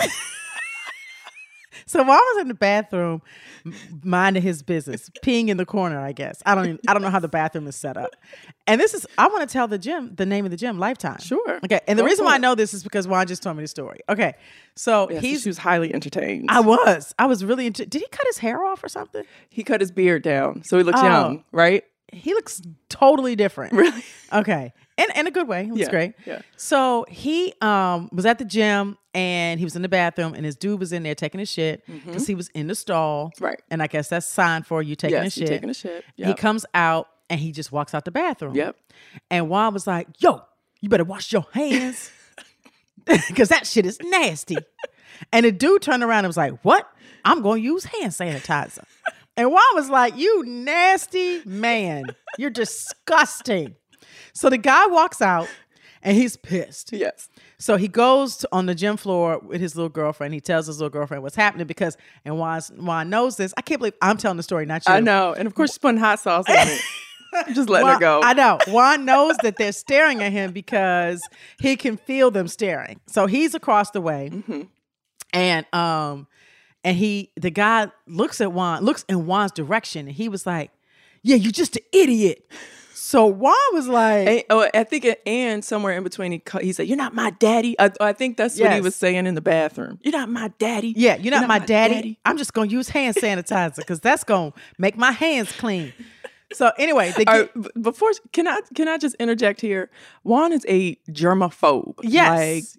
Speaker 9: So Juan was in the bathroom, minding his business, peeing in the corner. I guess I don't know how the bathroom is set up. And I want to tell the name of the gym, Lifetime.
Speaker 8: Sure.
Speaker 9: Okay, and the
Speaker 8: Go
Speaker 9: reason
Speaker 8: for
Speaker 9: why I
Speaker 8: it.
Speaker 9: know this is because Juan just told me the story. Okay, so
Speaker 8: She was highly entertained.
Speaker 9: I was really into. Did he cut his hair off or something?
Speaker 8: He cut his beard down, so he looks young, right?
Speaker 9: He looks totally different.
Speaker 8: Really?
Speaker 9: Okay. In a good way. It was great.
Speaker 8: Yeah.
Speaker 9: So he was at the gym and he was in the bathroom and his dude was in there taking a shit because he was in the stall.
Speaker 8: Right.
Speaker 9: And I guess that's a sign for you taking a
Speaker 8: Yes,
Speaker 9: shit.
Speaker 8: you taking a shit.
Speaker 9: He
Speaker 8: Yep.
Speaker 9: comes out and he just walks out the bathroom.
Speaker 8: Yep.
Speaker 9: And Juan was like, yo, you better wash your hands because that shit is nasty. And the dude turned around and was like, what? I'm going to use hand sanitizer. And Juan was like, you nasty man. You're disgusting. So the guy walks out and he's pissed.
Speaker 8: Yes.
Speaker 9: So he goes on the gym floor with his little girlfriend. He tells his little girlfriend what's happening because, and Juan knows this. I can't believe I'm telling the story, not you.
Speaker 8: I know. And of course, she's putting hot sauce on it. Just letting her go.
Speaker 9: I know. Juan knows that they're staring at him because he can feel them staring. So he's across the way.
Speaker 8: Mm-hmm.
Speaker 9: And the guy looks in Juan's direction, and he was like, yeah, you're just an idiot. So Juan was like,
Speaker 8: I think and somewhere in between, he said, "You're not my daddy." I think that's what he was saying in the bathroom. You're not my daddy.
Speaker 9: Yeah, you're not my daddy. I'm just gonna use hand sanitizer because that's gonna make my hands clean. So anyway,
Speaker 8: before can I just interject here? Juan is a germaphobe.
Speaker 9: Yes.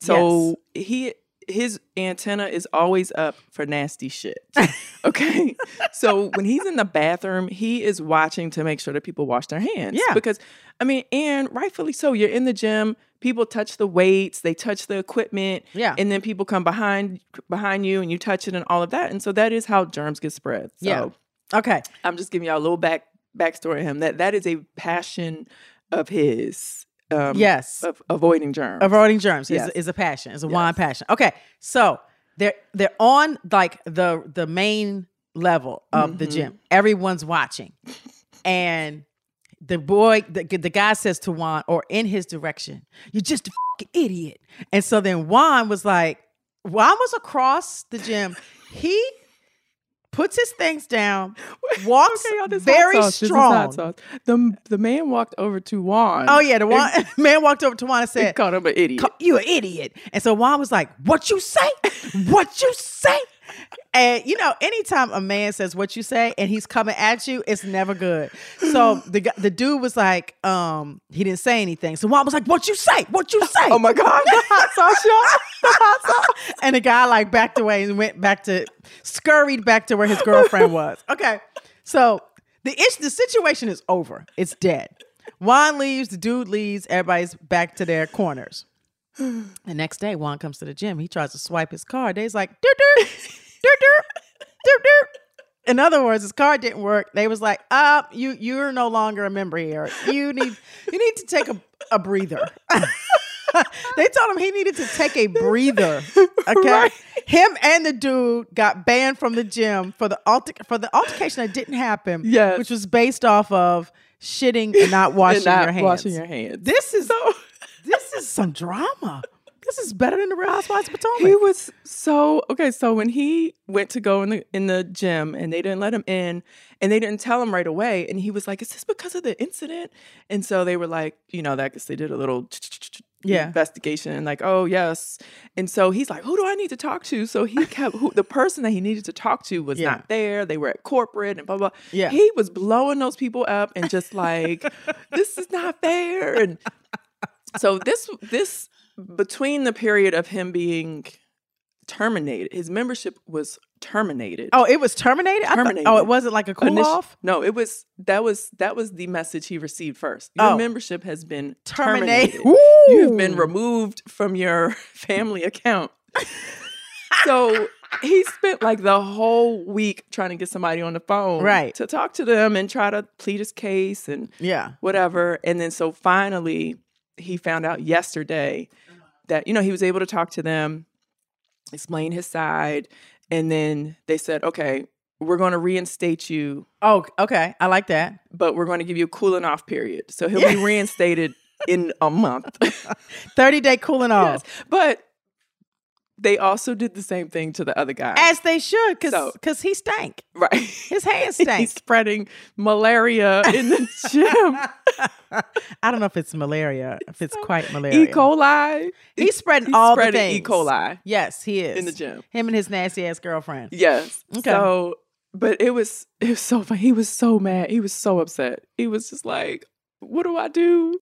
Speaker 8: His antenna is always up for nasty shit. Okay. So when he's in the bathroom, he is watching to make sure that people wash their hands.
Speaker 9: Yeah.
Speaker 8: Because, and rightfully so, you're in the gym, people touch the weights, they touch the equipment.
Speaker 9: Yeah.
Speaker 8: And then people come behind you and you touch it and all of that. And so that is how germs get spread. So
Speaker 9: yeah. Okay.
Speaker 8: I'm just giving y'all a little backstory of him. That is a passion of his.
Speaker 9: Yes.
Speaker 8: Of avoiding germs.
Speaker 9: Avoiding germs is a passion. It's a Juan passion. Okay. So they're on like the main level of the gym. Everyone's watching. And the guy says to Juan, or in his direction, you're just a fucking idiot. And so then Juan was across the gym. He puts his things down, walks very strong.
Speaker 8: The man walked over to Juan.
Speaker 9: Oh yeah, man walked over to Juan and said,
Speaker 8: he called him an idiot.
Speaker 9: You an idiot. And so Juan was like, what you say? What you say? And anytime a man says what you say and he's coming at you, it's never good. So the dude was like, he didn't say anything. So Juan was like, what you say? What you say?
Speaker 8: Oh my God. The hot sauce, y'all. The hot sauce.
Speaker 9: And the guy like backed away and scurried back to where his girlfriend was. Okay. So the situation is over. It's dead. Juan leaves, the dude leaves, everybody's back to their corners. The next day, Juan comes to the gym. He tries to swipe his card. They's like, doot, doot, doot, doot. In other words, his card didn't work. They was like, you're no longer a member here. You need to take a breather. They told him he needed to take a breather. Okay, right. Him and the dude got banned from the gym for the altercation that didn't happen.
Speaker 8: Yes,
Speaker 9: which was based off of shitting and not washing your hands. This is some drama. This is better than the Real Housewives of Potomac.
Speaker 8: He was so when he went to go in the gym and they didn't let him in and they didn't tell him right away, and he was like, "Is this because of the incident?" And so they were like, that guess they did a little investigation and like, oh yes. And so he's like, who do I need to talk to? So he kept the person that he needed to talk to was not there. They were at corporate and blah blah.
Speaker 9: Yeah,
Speaker 8: he was blowing those people up and just like, this is not fair. And so this between the period of him being terminated, his membership was terminated.
Speaker 9: Oh, it was terminated?
Speaker 8: Terminated.
Speaker 9: It wasn't like a cool off?
Speaker 8: No, it was that was the message he received first. Your membership has been terminated. You've been removed from your family account. So he spent like the whole week trying to get somebody on the phone to talk to them and try to plead his case and whatever. And then so finally he found out yesterday that, he was able to talk to them, explain his side. And then they said, okay, we're going to reinstate you.
Speaker 9: Oh, okay. I like that.
Speaker 8: But we're going to give you a cooling off period. So he'll be reinstated in a month.
Speaker 9: 30-day cooling off.
Speaker 8: Yes. But they also did the same thing to the other guy.
Speaker 9: As they should, because he stank.
Speaker 8: Right.
Speaker 9: His hands stank.
Speaker 8: He's spreading malaria in the gym.
Speaker 9: I don't know if it's malaria, if it's quite malaria.
Speaker 8: E. coli.
Speaker 9: He's spreading all the things.
Speaker 8: E. coli.
Speaker 9: Yes, he is.
Speaker 8: In the gym.
Speaker 9: Him and his nasty ass girlfriend.
Speaker 8: Yes.
Speaker 9: Okay.
Speaker 8: So, but it was so funny. He was so mad. He was so upset. He was just like, what do I do?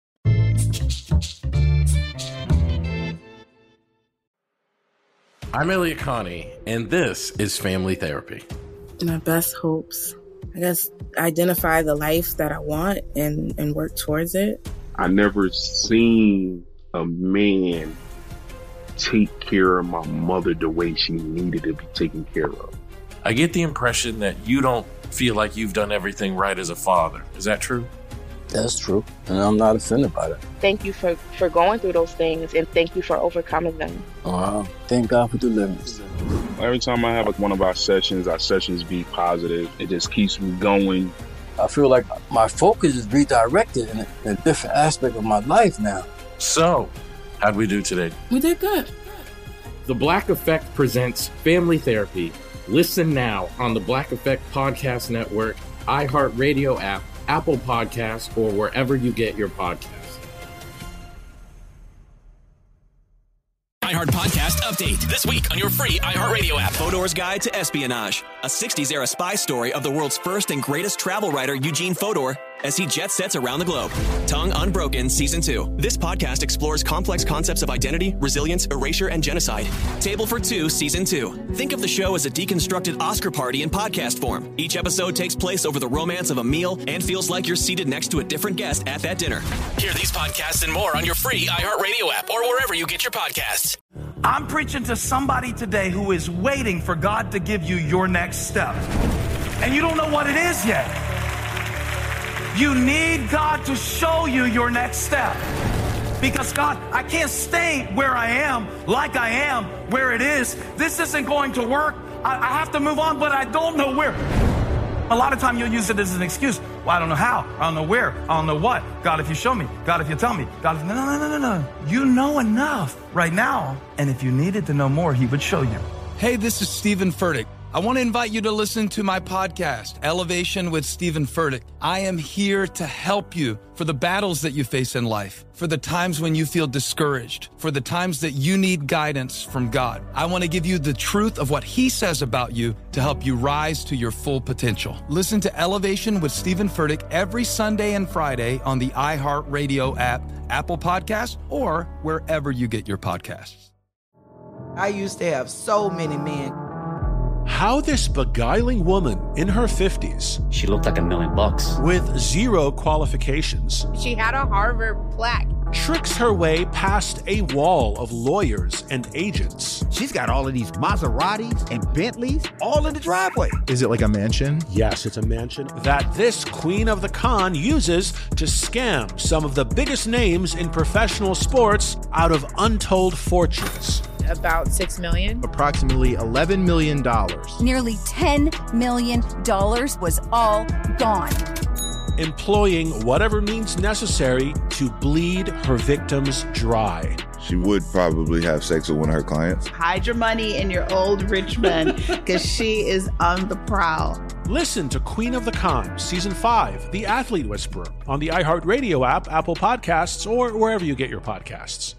Speaker 17: I'm Elliot Connie, and this is Family Therapy.
Speaker 13: My best hopes, I guess, identify the life that I want and work towards it.
Speaker 14: I never seen a man take care of my mother the way she needed to be taken care of.
Speaker 12: I get the impression that you don't feel like you've done everything right as a father. Is that true?
Speaker 15: That's true. And I'm not offended by that.
Speaker 16: Thank you for going through those things, and thank you for overcoming them.
Speaker 15: Thank God for deliverance.
Speaker 14: Every time I have one of our sessions be positive. It just keeps me going.
Speaker 15: I feel like my focus is redirected in a different aspect of my life now.
Speaker 12: So, how'd we do today?
Speaker 17: We did good. The Black Effect presents Family Therapy. Listen now on the Black Effect Podcast Network, iHeartRadio app, Apple Podcasts, or wherever you get your podcasts.
Speaker 18: iHeart Podcast Update. This week on your free iHeartRadio app. Fodor's Guide to Espionage. A 60s era spy story of the world's first and greatest travel writer, Eugene Fodor, as he jet sets around the globe. Tongue Unbroken Season 2. This podcast explores complex concepts of identity, resilience, erasure, and genocide. Table for Two Season 2. Think of the show as a deconstructed Oscar party in podcast form. Each episode takes place over the romance of a meal and feels like you're seated next to a different guest at that dinner. Hear these podcasts and more on your free iHeartRadio app or wherever you get your podcasts.
Speaker 19: I'm preaching to somebody today who is waiting for God to give you your next step. And you don't know what it is yet. You need God to show you your next step. Because God, I can't stay where I am, like I am, where it is. This isn't going to work. I have to move on, but I don't know where. A lot of time you'll use it as an excuse. Well, I don't know how. I don't know where. I don't know what. God, if you show me. God, if you tell me. God, if... No. You know enough right now. And if you needed to know more, he would show you.
Speaker 20: Hey, this is Stephen Furtick. I want to invite you to listen to my podcast, Elevation with Stephen Furtick. I am here to help you for the battles that you face in life, for the times when you feel discouraged, for the times that you need guidance from God. I want to give you the truth of what He says about you to help you rise to your full potential. Listen to Elevation with Stephen Furtick every Sunday and Friday on the iHeartRadio app, Apple Podcasts, or wherever you get your podcasts.
Speaker 1: I used to have so many men.
Speaker 3: How this beguiling woman in her 50s,
Speaker 4: she looked like $1 million,
Speaker 3: with zero qualifications,
Speaker 23: she had a Harvard plaque,
Speaker 3: tricks her way past a wall of lawyers and agents.
Speaker 24: She's got all of these Maseratis and Bentleys all in the driveway.
Speaker 25: Is it like a mansion?
Speaker 3: Yes, it's a mansion that this queen of the con uses to scam some of the biggest names in professional sports out of untold fortunes.
Speaker 23: About $6 million.
Speaker 25: Approximately $11 million.
Speaker 26: Nearly $10 million was all gone.
Speaker 3: Employing whatever means necessary to bleed her victims dry.
Speaker 27: She would probably have sex with one of her clients.
Speaker 28: Hide your money in your old rich man, because she is on the prowl.
Speaker 3: Listen to Queen of the Con, Season 5, The Athlete Whisperer, on the iHeartRadio app, Apple Podcasts, or wherever you get your podcasts.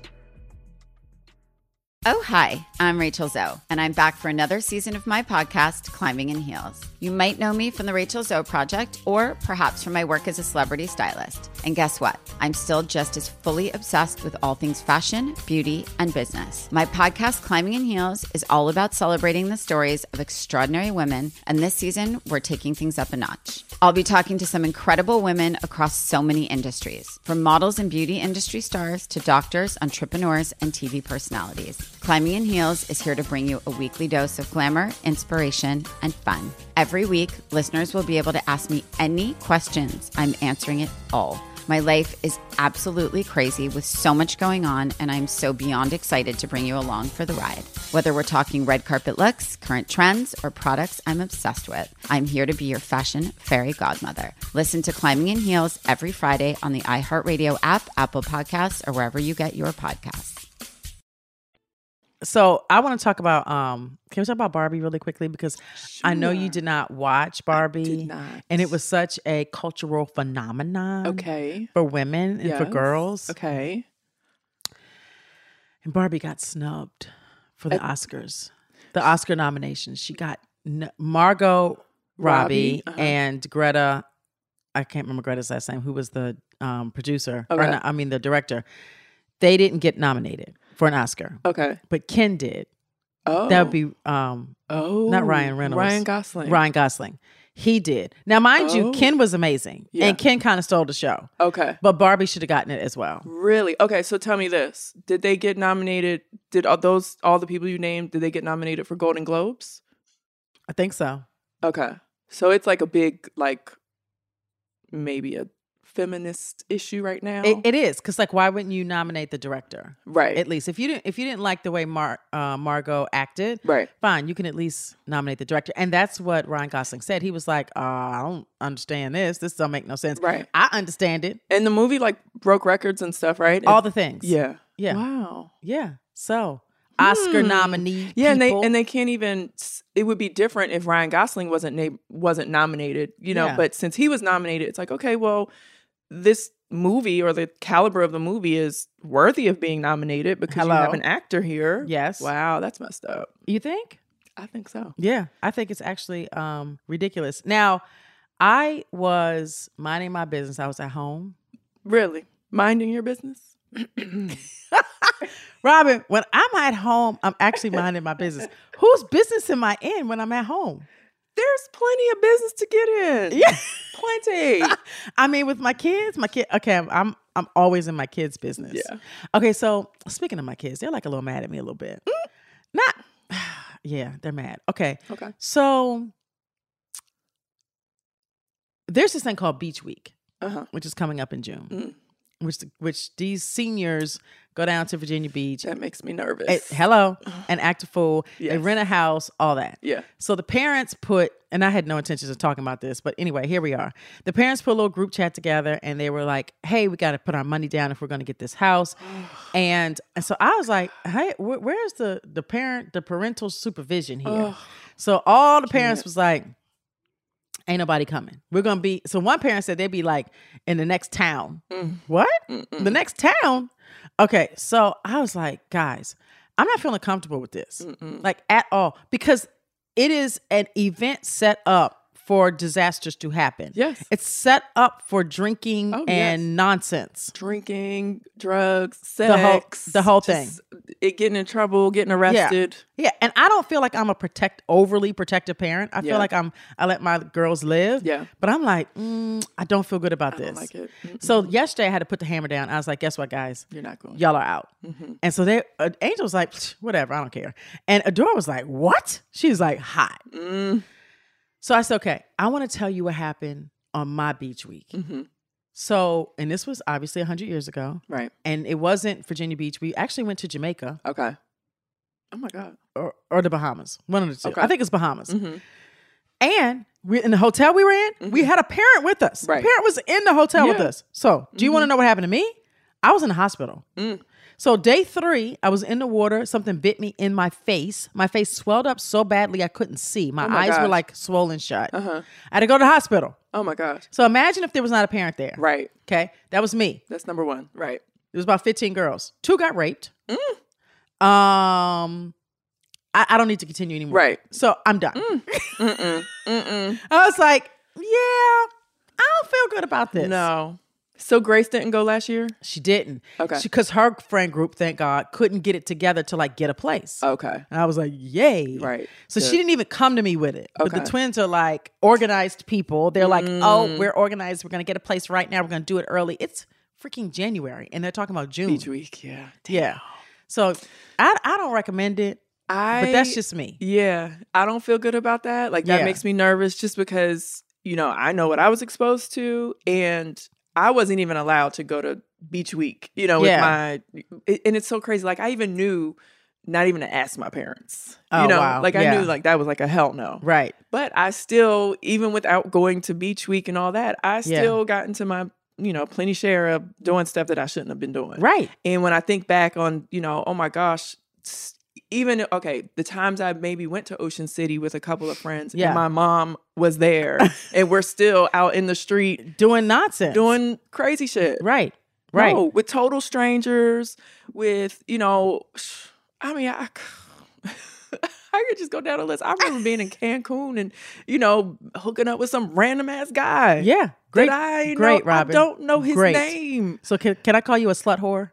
Speaker 21: Oh, hi, I'm Rachel Zoe, and I'm back for another season of my podcast, Climbing in Heels. You might know me from the Rachel Zoe Project, or perhaps from my work as a celebrity stylist. And guess what? I'm still just as fully obsessed with all things fashion, beauty, and business. My podcast, Climbing in Heels, is all about celebrating the stories of extraordinary women, and this season, we're taking things up a notch. I'll be talking to some incredible women across so many industries, from models and beauty industry stars to doctors, entrepreneurs, and TV personalities. Climbing in Heels is here to bring you a weekly dose of glamour, inspiration, and fun. Every week, listeners will be able to ask me any questions. I'm answering it all. My life is absolutely crazy with so much going on, and I'm so beyond excited to bring you along for the ride. Whether we're talking red carpet looks, current trends, or products I'm obsessed with, I'm here to be your fashion fairy godmother. Listen to Climbing in Heels every Friday on the iHeartRadio app, Apple Podcasts, or wherever you get your podcasts.
Speaker 9: So I want to talk about, can we talk about Barbie really quickly? Because I know you did not watch Barbie.
Speaker 8: I did not.
Speaker 9: And it was such a cultural phenomenon for women and for girls.
Speaker 8: Okay.
Speaker 9: And Barbie got snubbed for the Oscars. The Oscar nominations. She got Margot Robbie and Greta, I can't remember Greta's last name, who was the producer, or not, I mean the director. They didn't get nominated for an Oscar.
Speaker 8: Okay.
Speaker 9: But Ken did.
Speaker 8: Oh.
Speaker 9: That would be not Ryan Reynolds. Ryan Gosling. He did. Now, mind you, Ken was amazing. Yeah. And Ken kind of stole the show.
Speaker 8: Okay.
Speaker 9: But Barbie should have gotten it as well.
Speaker 8: Really? Okay, so tell me this. Did they get nominated? Did all the people you named, did they get nominated for Golden Globes?
Speaker 9: I think so.
Speaker 8: Okay. So it's like a big, like, maybe a feminist issue right now.
Speaker 9: It is, because like, why wouldn't you nominate the director?
Speaker 8: Right.
Speaker 9: At least if you didn't like the way Margot acted,
Speaker 8: right,
Speaker 9: fine, you can at least nominate the director. And that's what Ryan Gosling said. He was like, I don't understand this. This don't make no sense.
Speaker 8: Right.
Speaker 9: I understand it.
Speaker 8: And the movie like broke records and stuff, right?
Speaker 9: All the things.
Speaker 8: Yeah.
Speaker 9: Yeah.
Speaker 8: Wow.
Speaker 9: Yeah. So Oscar nominee.
Speaker 8: Yeah,
Speaker 9: people.
Speaker 8: and they can't even. It would be different if Ryan Gosling wasn't nominated, you know.
Speaker 9: Yeah.
Speaker 8: But since he was nominated, it's like, okay, well, this movie or the caliber of the movie is worthy of being nominated because you have an actor here.
Speaker 9: Yes.
Speaker 8: Wow, that's messed up.
Speaker 9: You think?
Speaker 8: I think so.
Speaker 9: Yeah, I think it's actually ridiculous. Now, I was minding my business. I was at home.
Speaker 8: Really? Minding your business?
Speaker 9: Robin, when I'm at home, I'm actually minding my business. Whose business am I in when I'm at home?
Speaker 8: There's plenty of business to get in.
Speaker 9: Yeah.
Speaker 8: Plenty.
Speaker 9: I mean, with my kids, okay, I'm always in my kids' business.
Speaker 8: Yeah.
Speaker 9: Okay, so speaking of my kids, they're like a little mad at me a little bit. Yeah, they're mad. Okay. So there's this thing called Beach Week, which is coming up in June. Which these seniors go down to Virginia Beach.
Speaker 8: That makes me nervous.
Speaker 9: And act a fool.
Speaker 8: Yes.
Speaker 9: They rent a house, all that.
Speaker 8: Yeah.
Speaker 9: So the parents and I had no intentions of talking about this, but anyway, here we are. The parents put a little group chat together and they were like, hey, we got to put our money down if we're going to get this house. and so I was like, hey, where's the parental supervision here? So all the parents was like, ain't nobody coming. We're going to be, so one parent said they'd be like in the next town. What? The next town? Okay. So I was like, guys, I'm not feeling comfortable with this, like at all, because it is an event set up for disasters to happen.
Speaker 8: Yes.
Speaker 9: It's set up for drinking and nonsense.
Speaker 8: Drinking, drugs, sex.
Speaker 9: The whole thing.
Speaker 8: It getting in trouble, getting arrested.
Speaker 9: Yeah. And I don't feel like I'm a overly protective parent. I feel like I let my girls live.
Speaker 8: Yeah.
Speaker 9: But I'm like, I don't feel good about this.
Speaker 8: I don't like it.
Speaker 9: So yesterday I had to put the hammer down. I was like, guess what, guys?
Speaker 8: You're not going.
Speaker 9: Y'all are out. And so Angel was like, whatever, I don't care. And Adora was like, what? She was like, hot. So I said, okay, I want to tell you what happened on my beach week. So, and this was obviously 100 years ago.
Speaker 8: Right.
Speaker 9: And it wasn't Virginia Beach. We actually went to Jamaica.
Speaker 8: Okay. Oh my God.
Speaker 9: Or the Bahamas. One of the two.
Speaker 8: Okay.
Speaker 9: I think it's Bahamas. And we in the hotel we were in, we had a parent with us.
Speaker 8: Right.
Speaker 9: The parent was in the hotel with us. So, do you want to know what happened to me? I was in the hospital. So day 3, I was in the water. Something bit me in my face. My face swelled up so badly I couldn't see. My eyes were like swollen shut. I had to go to the hospital.
Speaker 8: Oh my gosh.
Speaker 9: So imagine if there was not a parent there.
Speaker 8: Right.
Speaker 9: Okay. That was me.
Speaker 8: That's number 1. Right.
Speaker 9: It was about 15 girls. 2 got raped. I don't need to continue anymore.
Speaker 8: Right.
Speaker 9: So I'm done. I was like, yeah, I don't feel good about this.
Speaker 8: No. So Grace didn't go last year?
Speaker 9: She didn't.
Speaker 8: Okay.
Speaker 9: Because her friend group, thank God, couldn't get it together to like get a place.
Speaker 8: Okay.
Speaker 9: And I was like, yay.
Speaker 8: Right.
Speaker 9: So she didn't even come to me with it. But the
Speaker 8: Okay.
Speaker 9: twins are like organized people. They're like, oh, we're organized. We're going to get a place right now. We're going to do it early. It's freaking January. And they're talking about June.
Speaker 8: Beach week, yeah.
Speaker 9: Yeah. So I don't recommend it. But that's just me.
Speaker 8: Yeah. I don't feel good about that. Like that makes me nervous just because, you know, I know what I was exposed to and I wasn't even allowed to go to beach week, you know, with and it's so crazy. Like I even knew not even to ask my parents, you know, like I knew like that was like a hell no.
Speaker 9: Right.
Speaker 8: But I still, even without going to beach week and all that, I still got into my, you know, plenty share of doing stuff that I shouldn't have been doing.
Speaker 9: Right.
Speaker 8: And when I think back on, you know, oh my gosh, even, the times I maybe went to Ocean City with a couple of friends and my mom was there and we're still out in the street
Speaker 9: doing nonsense,
Speaker 8: doing crazy shit.
Speaker 9: Right. Right.
Speaker 8: No, with total strangers, with, you know, I mean, I could just go down the list. I remember being in Cancun and, you know, hooking up with some random ass guy.
Speaker 9: Yeah. Great.
Speaker 8: Robin. I don't know his name.
Speaker 9: So can I call you a slut whore?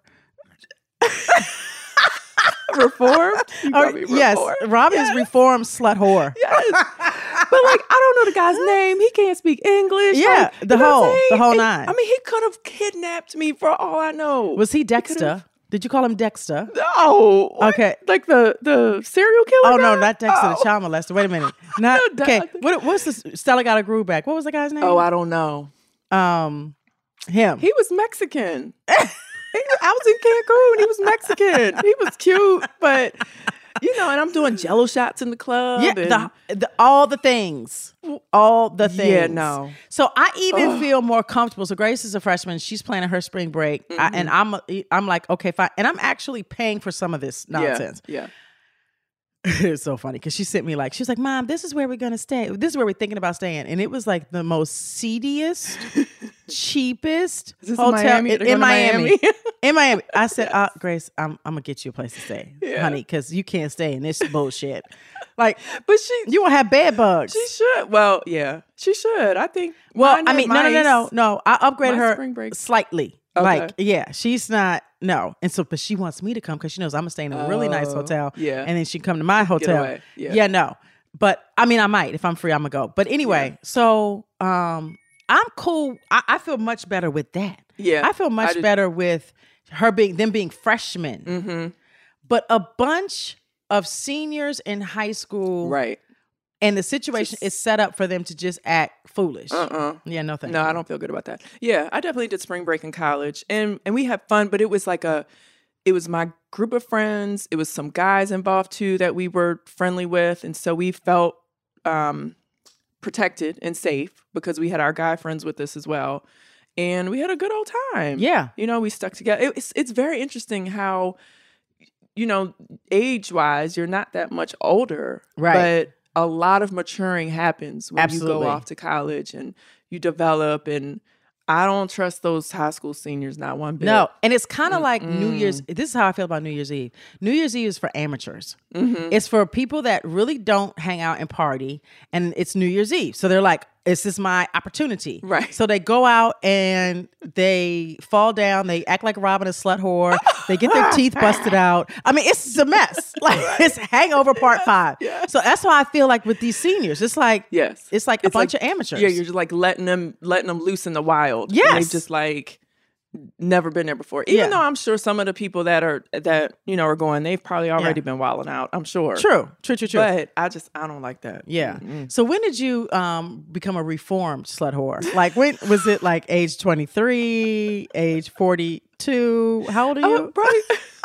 Speaker 8: Reformed?
Speaker 9: Yes. Robin is reformed slut whore.
Speaker 8: Yes. But like, I don't know the guy's name. He can't speak English.
Speaker 9: Yeah.
Speaker 8: Like,
Speaker 9: the whole nine.
Speaker 8: I mean, he could have kidnapped me for all I know.
Speaker 9: Was he Dexter? Did you call him Dexter?
Speaker 8: No.
Speaker 9: Okay.
Speaker 8: Like the serial killer?
Speaker 9: Oh,
Speaker 8: guy?
Speaker 9: no, not Dexter, the child molester. Wait a minute. Not okay. What's this? Stella got a groove back. What was the guy's name?
Speaker 8: Oh, I don't know.
Speaker 9: Him.
Speaker 8: He was Mexican. I was in Cancun. He was Mexican. He was cute, but and I'm doing Jello shots in the club.
Speaker 9: Yeah, all the things. All the things.
Speaker 8: Yeah, no.
Speaker 9: So I even feel more comfortable. So Grace is a freshman. She's planning her spring break. And I'm like, okay, fine. And I'm actually paying for some of this nonsense.
Speaker 8: Yeah.
Speaker 9: It's so funny because she sent me she was like, Mom, this is where we're going to stay. This is where we're thinking about staying. And it was like the most seediest, cheapest hotel in Miami. In Miami. I said, Grace, I'm going to get you a place to stay, honey, because you can't stay in this bullshit. But you won't have bed bugs.
Speaker 8: She should. Well, yeah, she should. I think.
Speaker 9: Well, I mean, no. I upgraded her slightly.
Speaker 8: Okay.
Speaker 9: She's not. No. And so, but she wants me to come because she knows I'm going to stay in a really nice hotel.
Speaker 8: Yeah.
Speaker 9: And then she can come to my hotel.
Speaker 8: Yeah.
Speaker 9: No. But I mean, I might. If I'm free, I'm going to go. But anyway, so I'm cool. I feel much better with that.
Speaker 8: Yeah.
Speaker 9: I feel much better with them being freshmen.
Speaker 8: Mm-hmm.
Speaker 9: But a bunch of seniors in high school.
Speaker 8: Right.
Speaker 9: And the situation is set up for them to just act foolish. Yeah, no thank you.
Speaker 8: No, I don't feel good about that. Yeah, I definitely did spring break in college. And we had fun, but it was it was my group of friends. It was some guys involved too that we were friendly with. And so we felt protected and safe because we had our guy friends with us as well. And we had a good old time.
Speaker 9: Yeah.
Speaker 8: We stuck together. It's very interesting how, age-wise, you're not that much older.
Speaker 9: Right.
Speaker 8: But a lot of maturing happens when you go off to college and you develop, and I don't trust those high school seniors not one bit.
Speaker 9: No, and it's kind of like New Year's. This is how I feel about New Year's Eve. New Year's Eve is for amateurs.
Speaker 8: Mm-hmm.
Speaker 9: It's for people that really don't hang out and party, and it's New Year's Eve. So they're like, this is my opportunity.
Speaker 8: Right.
Speaker 9: So they go out and they fall down. They act like Robin a slut whore. They get their teeth busted out. I mean, it's a mess. It's Hangover Part 5.
Speaker 8: Yeah.
Speaker 9: So that's why I feel like with these seniors, it's like, it's like a bunch of amateurs.
Speaker 8: Yeah, you're just like letting them loose in the wild.
Speaker 9: Yes.
Speaker 8: And they've just never been there before. Even though I'm sure some of the people that are going, they've probably already been wilding out. I'm sure.
Speaker 9: True.
Speaker 8: But I don't like that.
Speaker 9: Yeah. So when did you become a reformed slut whore? Like when was it? Like age 23, age 42? How old are you?
Speaker 8: Right.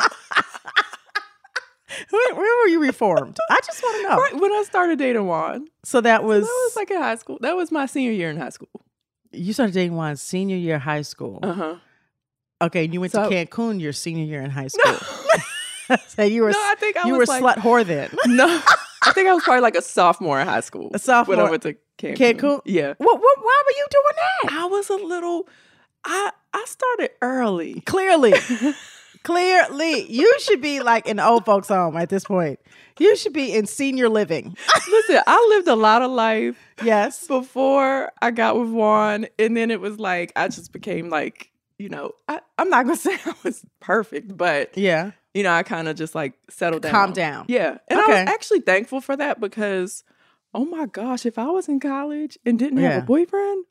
Speaker 9: When were you reformed? I just want to know.
Speaker 8: Right when I started dating Juan.
Speaker 9: So that was
Speaker 8: like in high school. That was my senior year in high school.
Speaker 9: You started dating Juan senior year high school.
Speaker 8: Uh-huh.
Speaker 9: Okay, and you went to Cancun your senior year in high school. So you were
Speaker 8: I think I
Speaker 9: you
Speaker 8: was
Speaker 9: were slut whore then.
Speaker 8: No, I think I was probably like a sophomore in high school.
Speaker 9: A sophomore
Speaker 8: when I went to Cancun. Yeah.
Speaker 9: Why were you doing that?
Speaker 8: I was a little. I started early.
Speaker 9: Clearly. You should be like in old folks' home at this point. You should be in senior living.
Speaker 8: Listen, I lived a lot of life.
Speaker 9: Yes.
Speaker 8: Before I got with Juan, and then it was like I just became like. I'm not gonna say I was perfect, but I kind of just like settled down.
Speaker 9: Calm down.
Speaker 8: Yeah. And I was actually thankful for that because, oh my gosh, if I was in college and didn't have a boyfriend.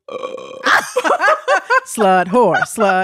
Speaker 9: Slut whore.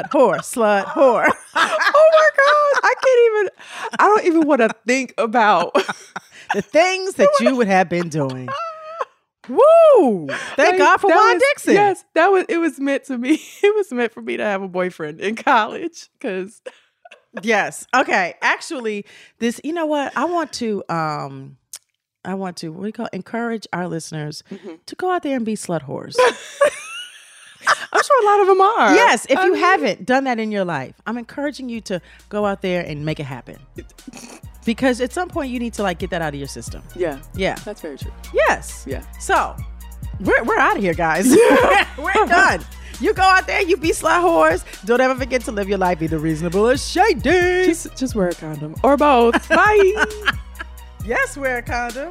Speaker 8: Oh my God. I don't even want to think about
Speaker 9: the things that you would have been doing. Woo! Thank God for Juan Dixon.
Speaker 8: Yes, it was meant to be. It was meant for me to have a boyfriend in college because.
Speaker 9: Yes. Okay. Actually, this. You know what? I want to. What do you call? Encourage our listeners to go out there and be slut whores.
Speaker 8: I'm sure a lot of them are.
Speaker 9: Yes. If you haven't done that in your life, I'm encouraging you to go out there and make it happen. Because at some point you need to get that out of your system.
Speaker 8: Yeah.
Speaker 9: Yeah.
Speaker 8: That's very true.
Speaker 9: Yes.
Speaker 8: Yeah.
Speaker 9: So we're out of here, guys. We're done. You go out there, you be slut whores. Don't ever forget to live your life either reasonable or shady.
Speaker 8: Just wear a condom or both. Bye.
Speaker 9: Yes, wear a condom.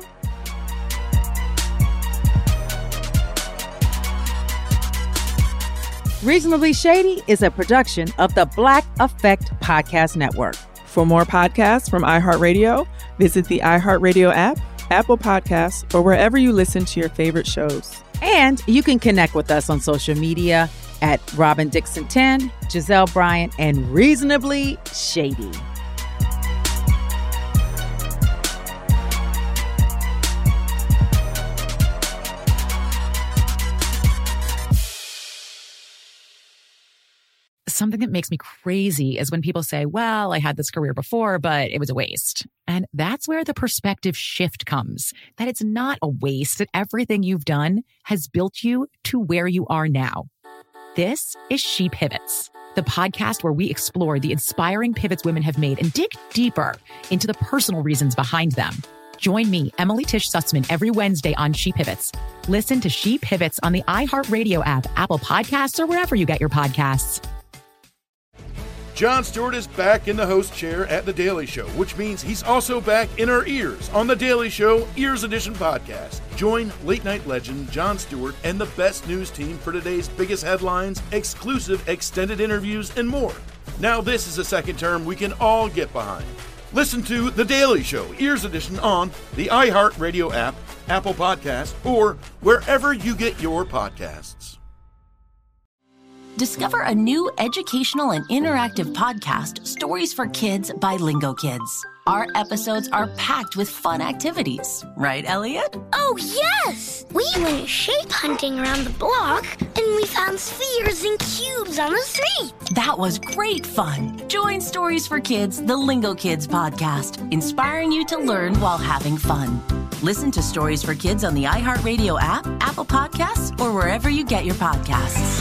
Speaker 9: Reasonably Shady is a production of the Black Effect Podcast Network.
Speaker 8: For more podcasts from iHeartRadio, visit the iHeartRadio app, Apple Podcasts, or wherever you listen to your favorite shows.
Speaker 9: And you can connect with us on social media at Robin Dixon 10, Giselle Bryant, and Reasonably Shady.
Speaker 2: something that makes me crazy is when people say, well, I had this career before, but it was a waste. And that's where the perspective shift comes, that it's not a waste, that everything you've done has built you to where you are now. This is She Pivots, the podcast where we explore the inspiring pivots women have made and dig deeper into the personal reasons behind them. Join me, Emily Tish Sussman, every Wednesday on She Pivots. Listen to She Pivots on the iHeartRadio app, Apple Podcasts, or wherever you get your podcasts.
Speaker 4: Jon Stewart is back in the host chair at The Daily Show, which means he's also back in our ears on The Daily Show Ears Edition podcast. Join late-night legend Jon Stewart and the best news team for today's biggest headlines, exclusive extended interviews, and more. Now this is a second term we can all get behind. Listen to The Daily Show Ears Edition on the iHeartRadio app, Apple Podcasts, or wherever you get your podcasts.
Speaker 5: Discover a new educational and interactive podcast, Stories for Kids by Lingo Kids. Our episodes are packed with fun activities. Right, Elliot?
Speaker 6: Oh, yes! We went shape hunting around the block, and we found spheres and cubes on the street.
Speaker 5: That was great fun. Join Stories for Kids, the Lingo Kids podcast, inspiring you to learn while having fun. Listen to Stories for Kids on the iHeartRadio app, Apple Podcasts, or wherever you get your podcasts.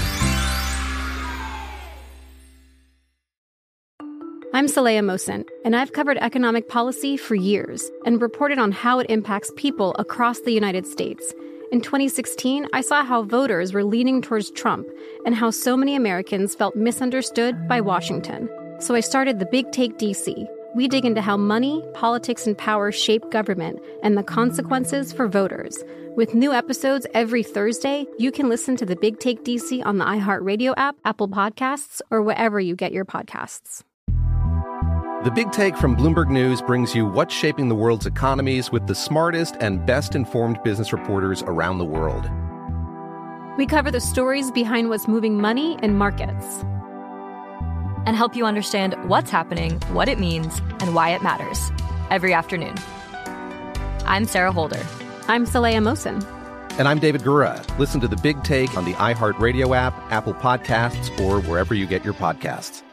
Speaker 7: I'm Saleha Mohsin, and I've covered economic policy for years and reported on how it impacts people across the United States. In 2016, I saw how voters were leaning towards Trump and how so many Americans felt misunderstood by Washington. So I started The Big Take DC. We dig into how money, politics, and power shape government and the consequences for voters. With new episodes every Thursday, you can listen to The Big Take DC on the iHeartRadio app, Apple Podcasts, or wherever you get your podcasts.
Speaker 10: The Big Take from Bloomberg News brings you what's shaping the world's economies with the smartest and best-informed business reporters around the world.
Speaker 7: We cover the stories behind what's moving money and markets.
Speaker 11: And help you understand what's happening, what it means, and why it matters. Every afternoon. I'm Sarah Holder.
Speaker 7: I'm Saleha Mohsin.
Speaker 10: And I'm David Gura. Listen to The Big Take on the iHeartRadio app, Apple Podcasts, or wherever you get your podcasts.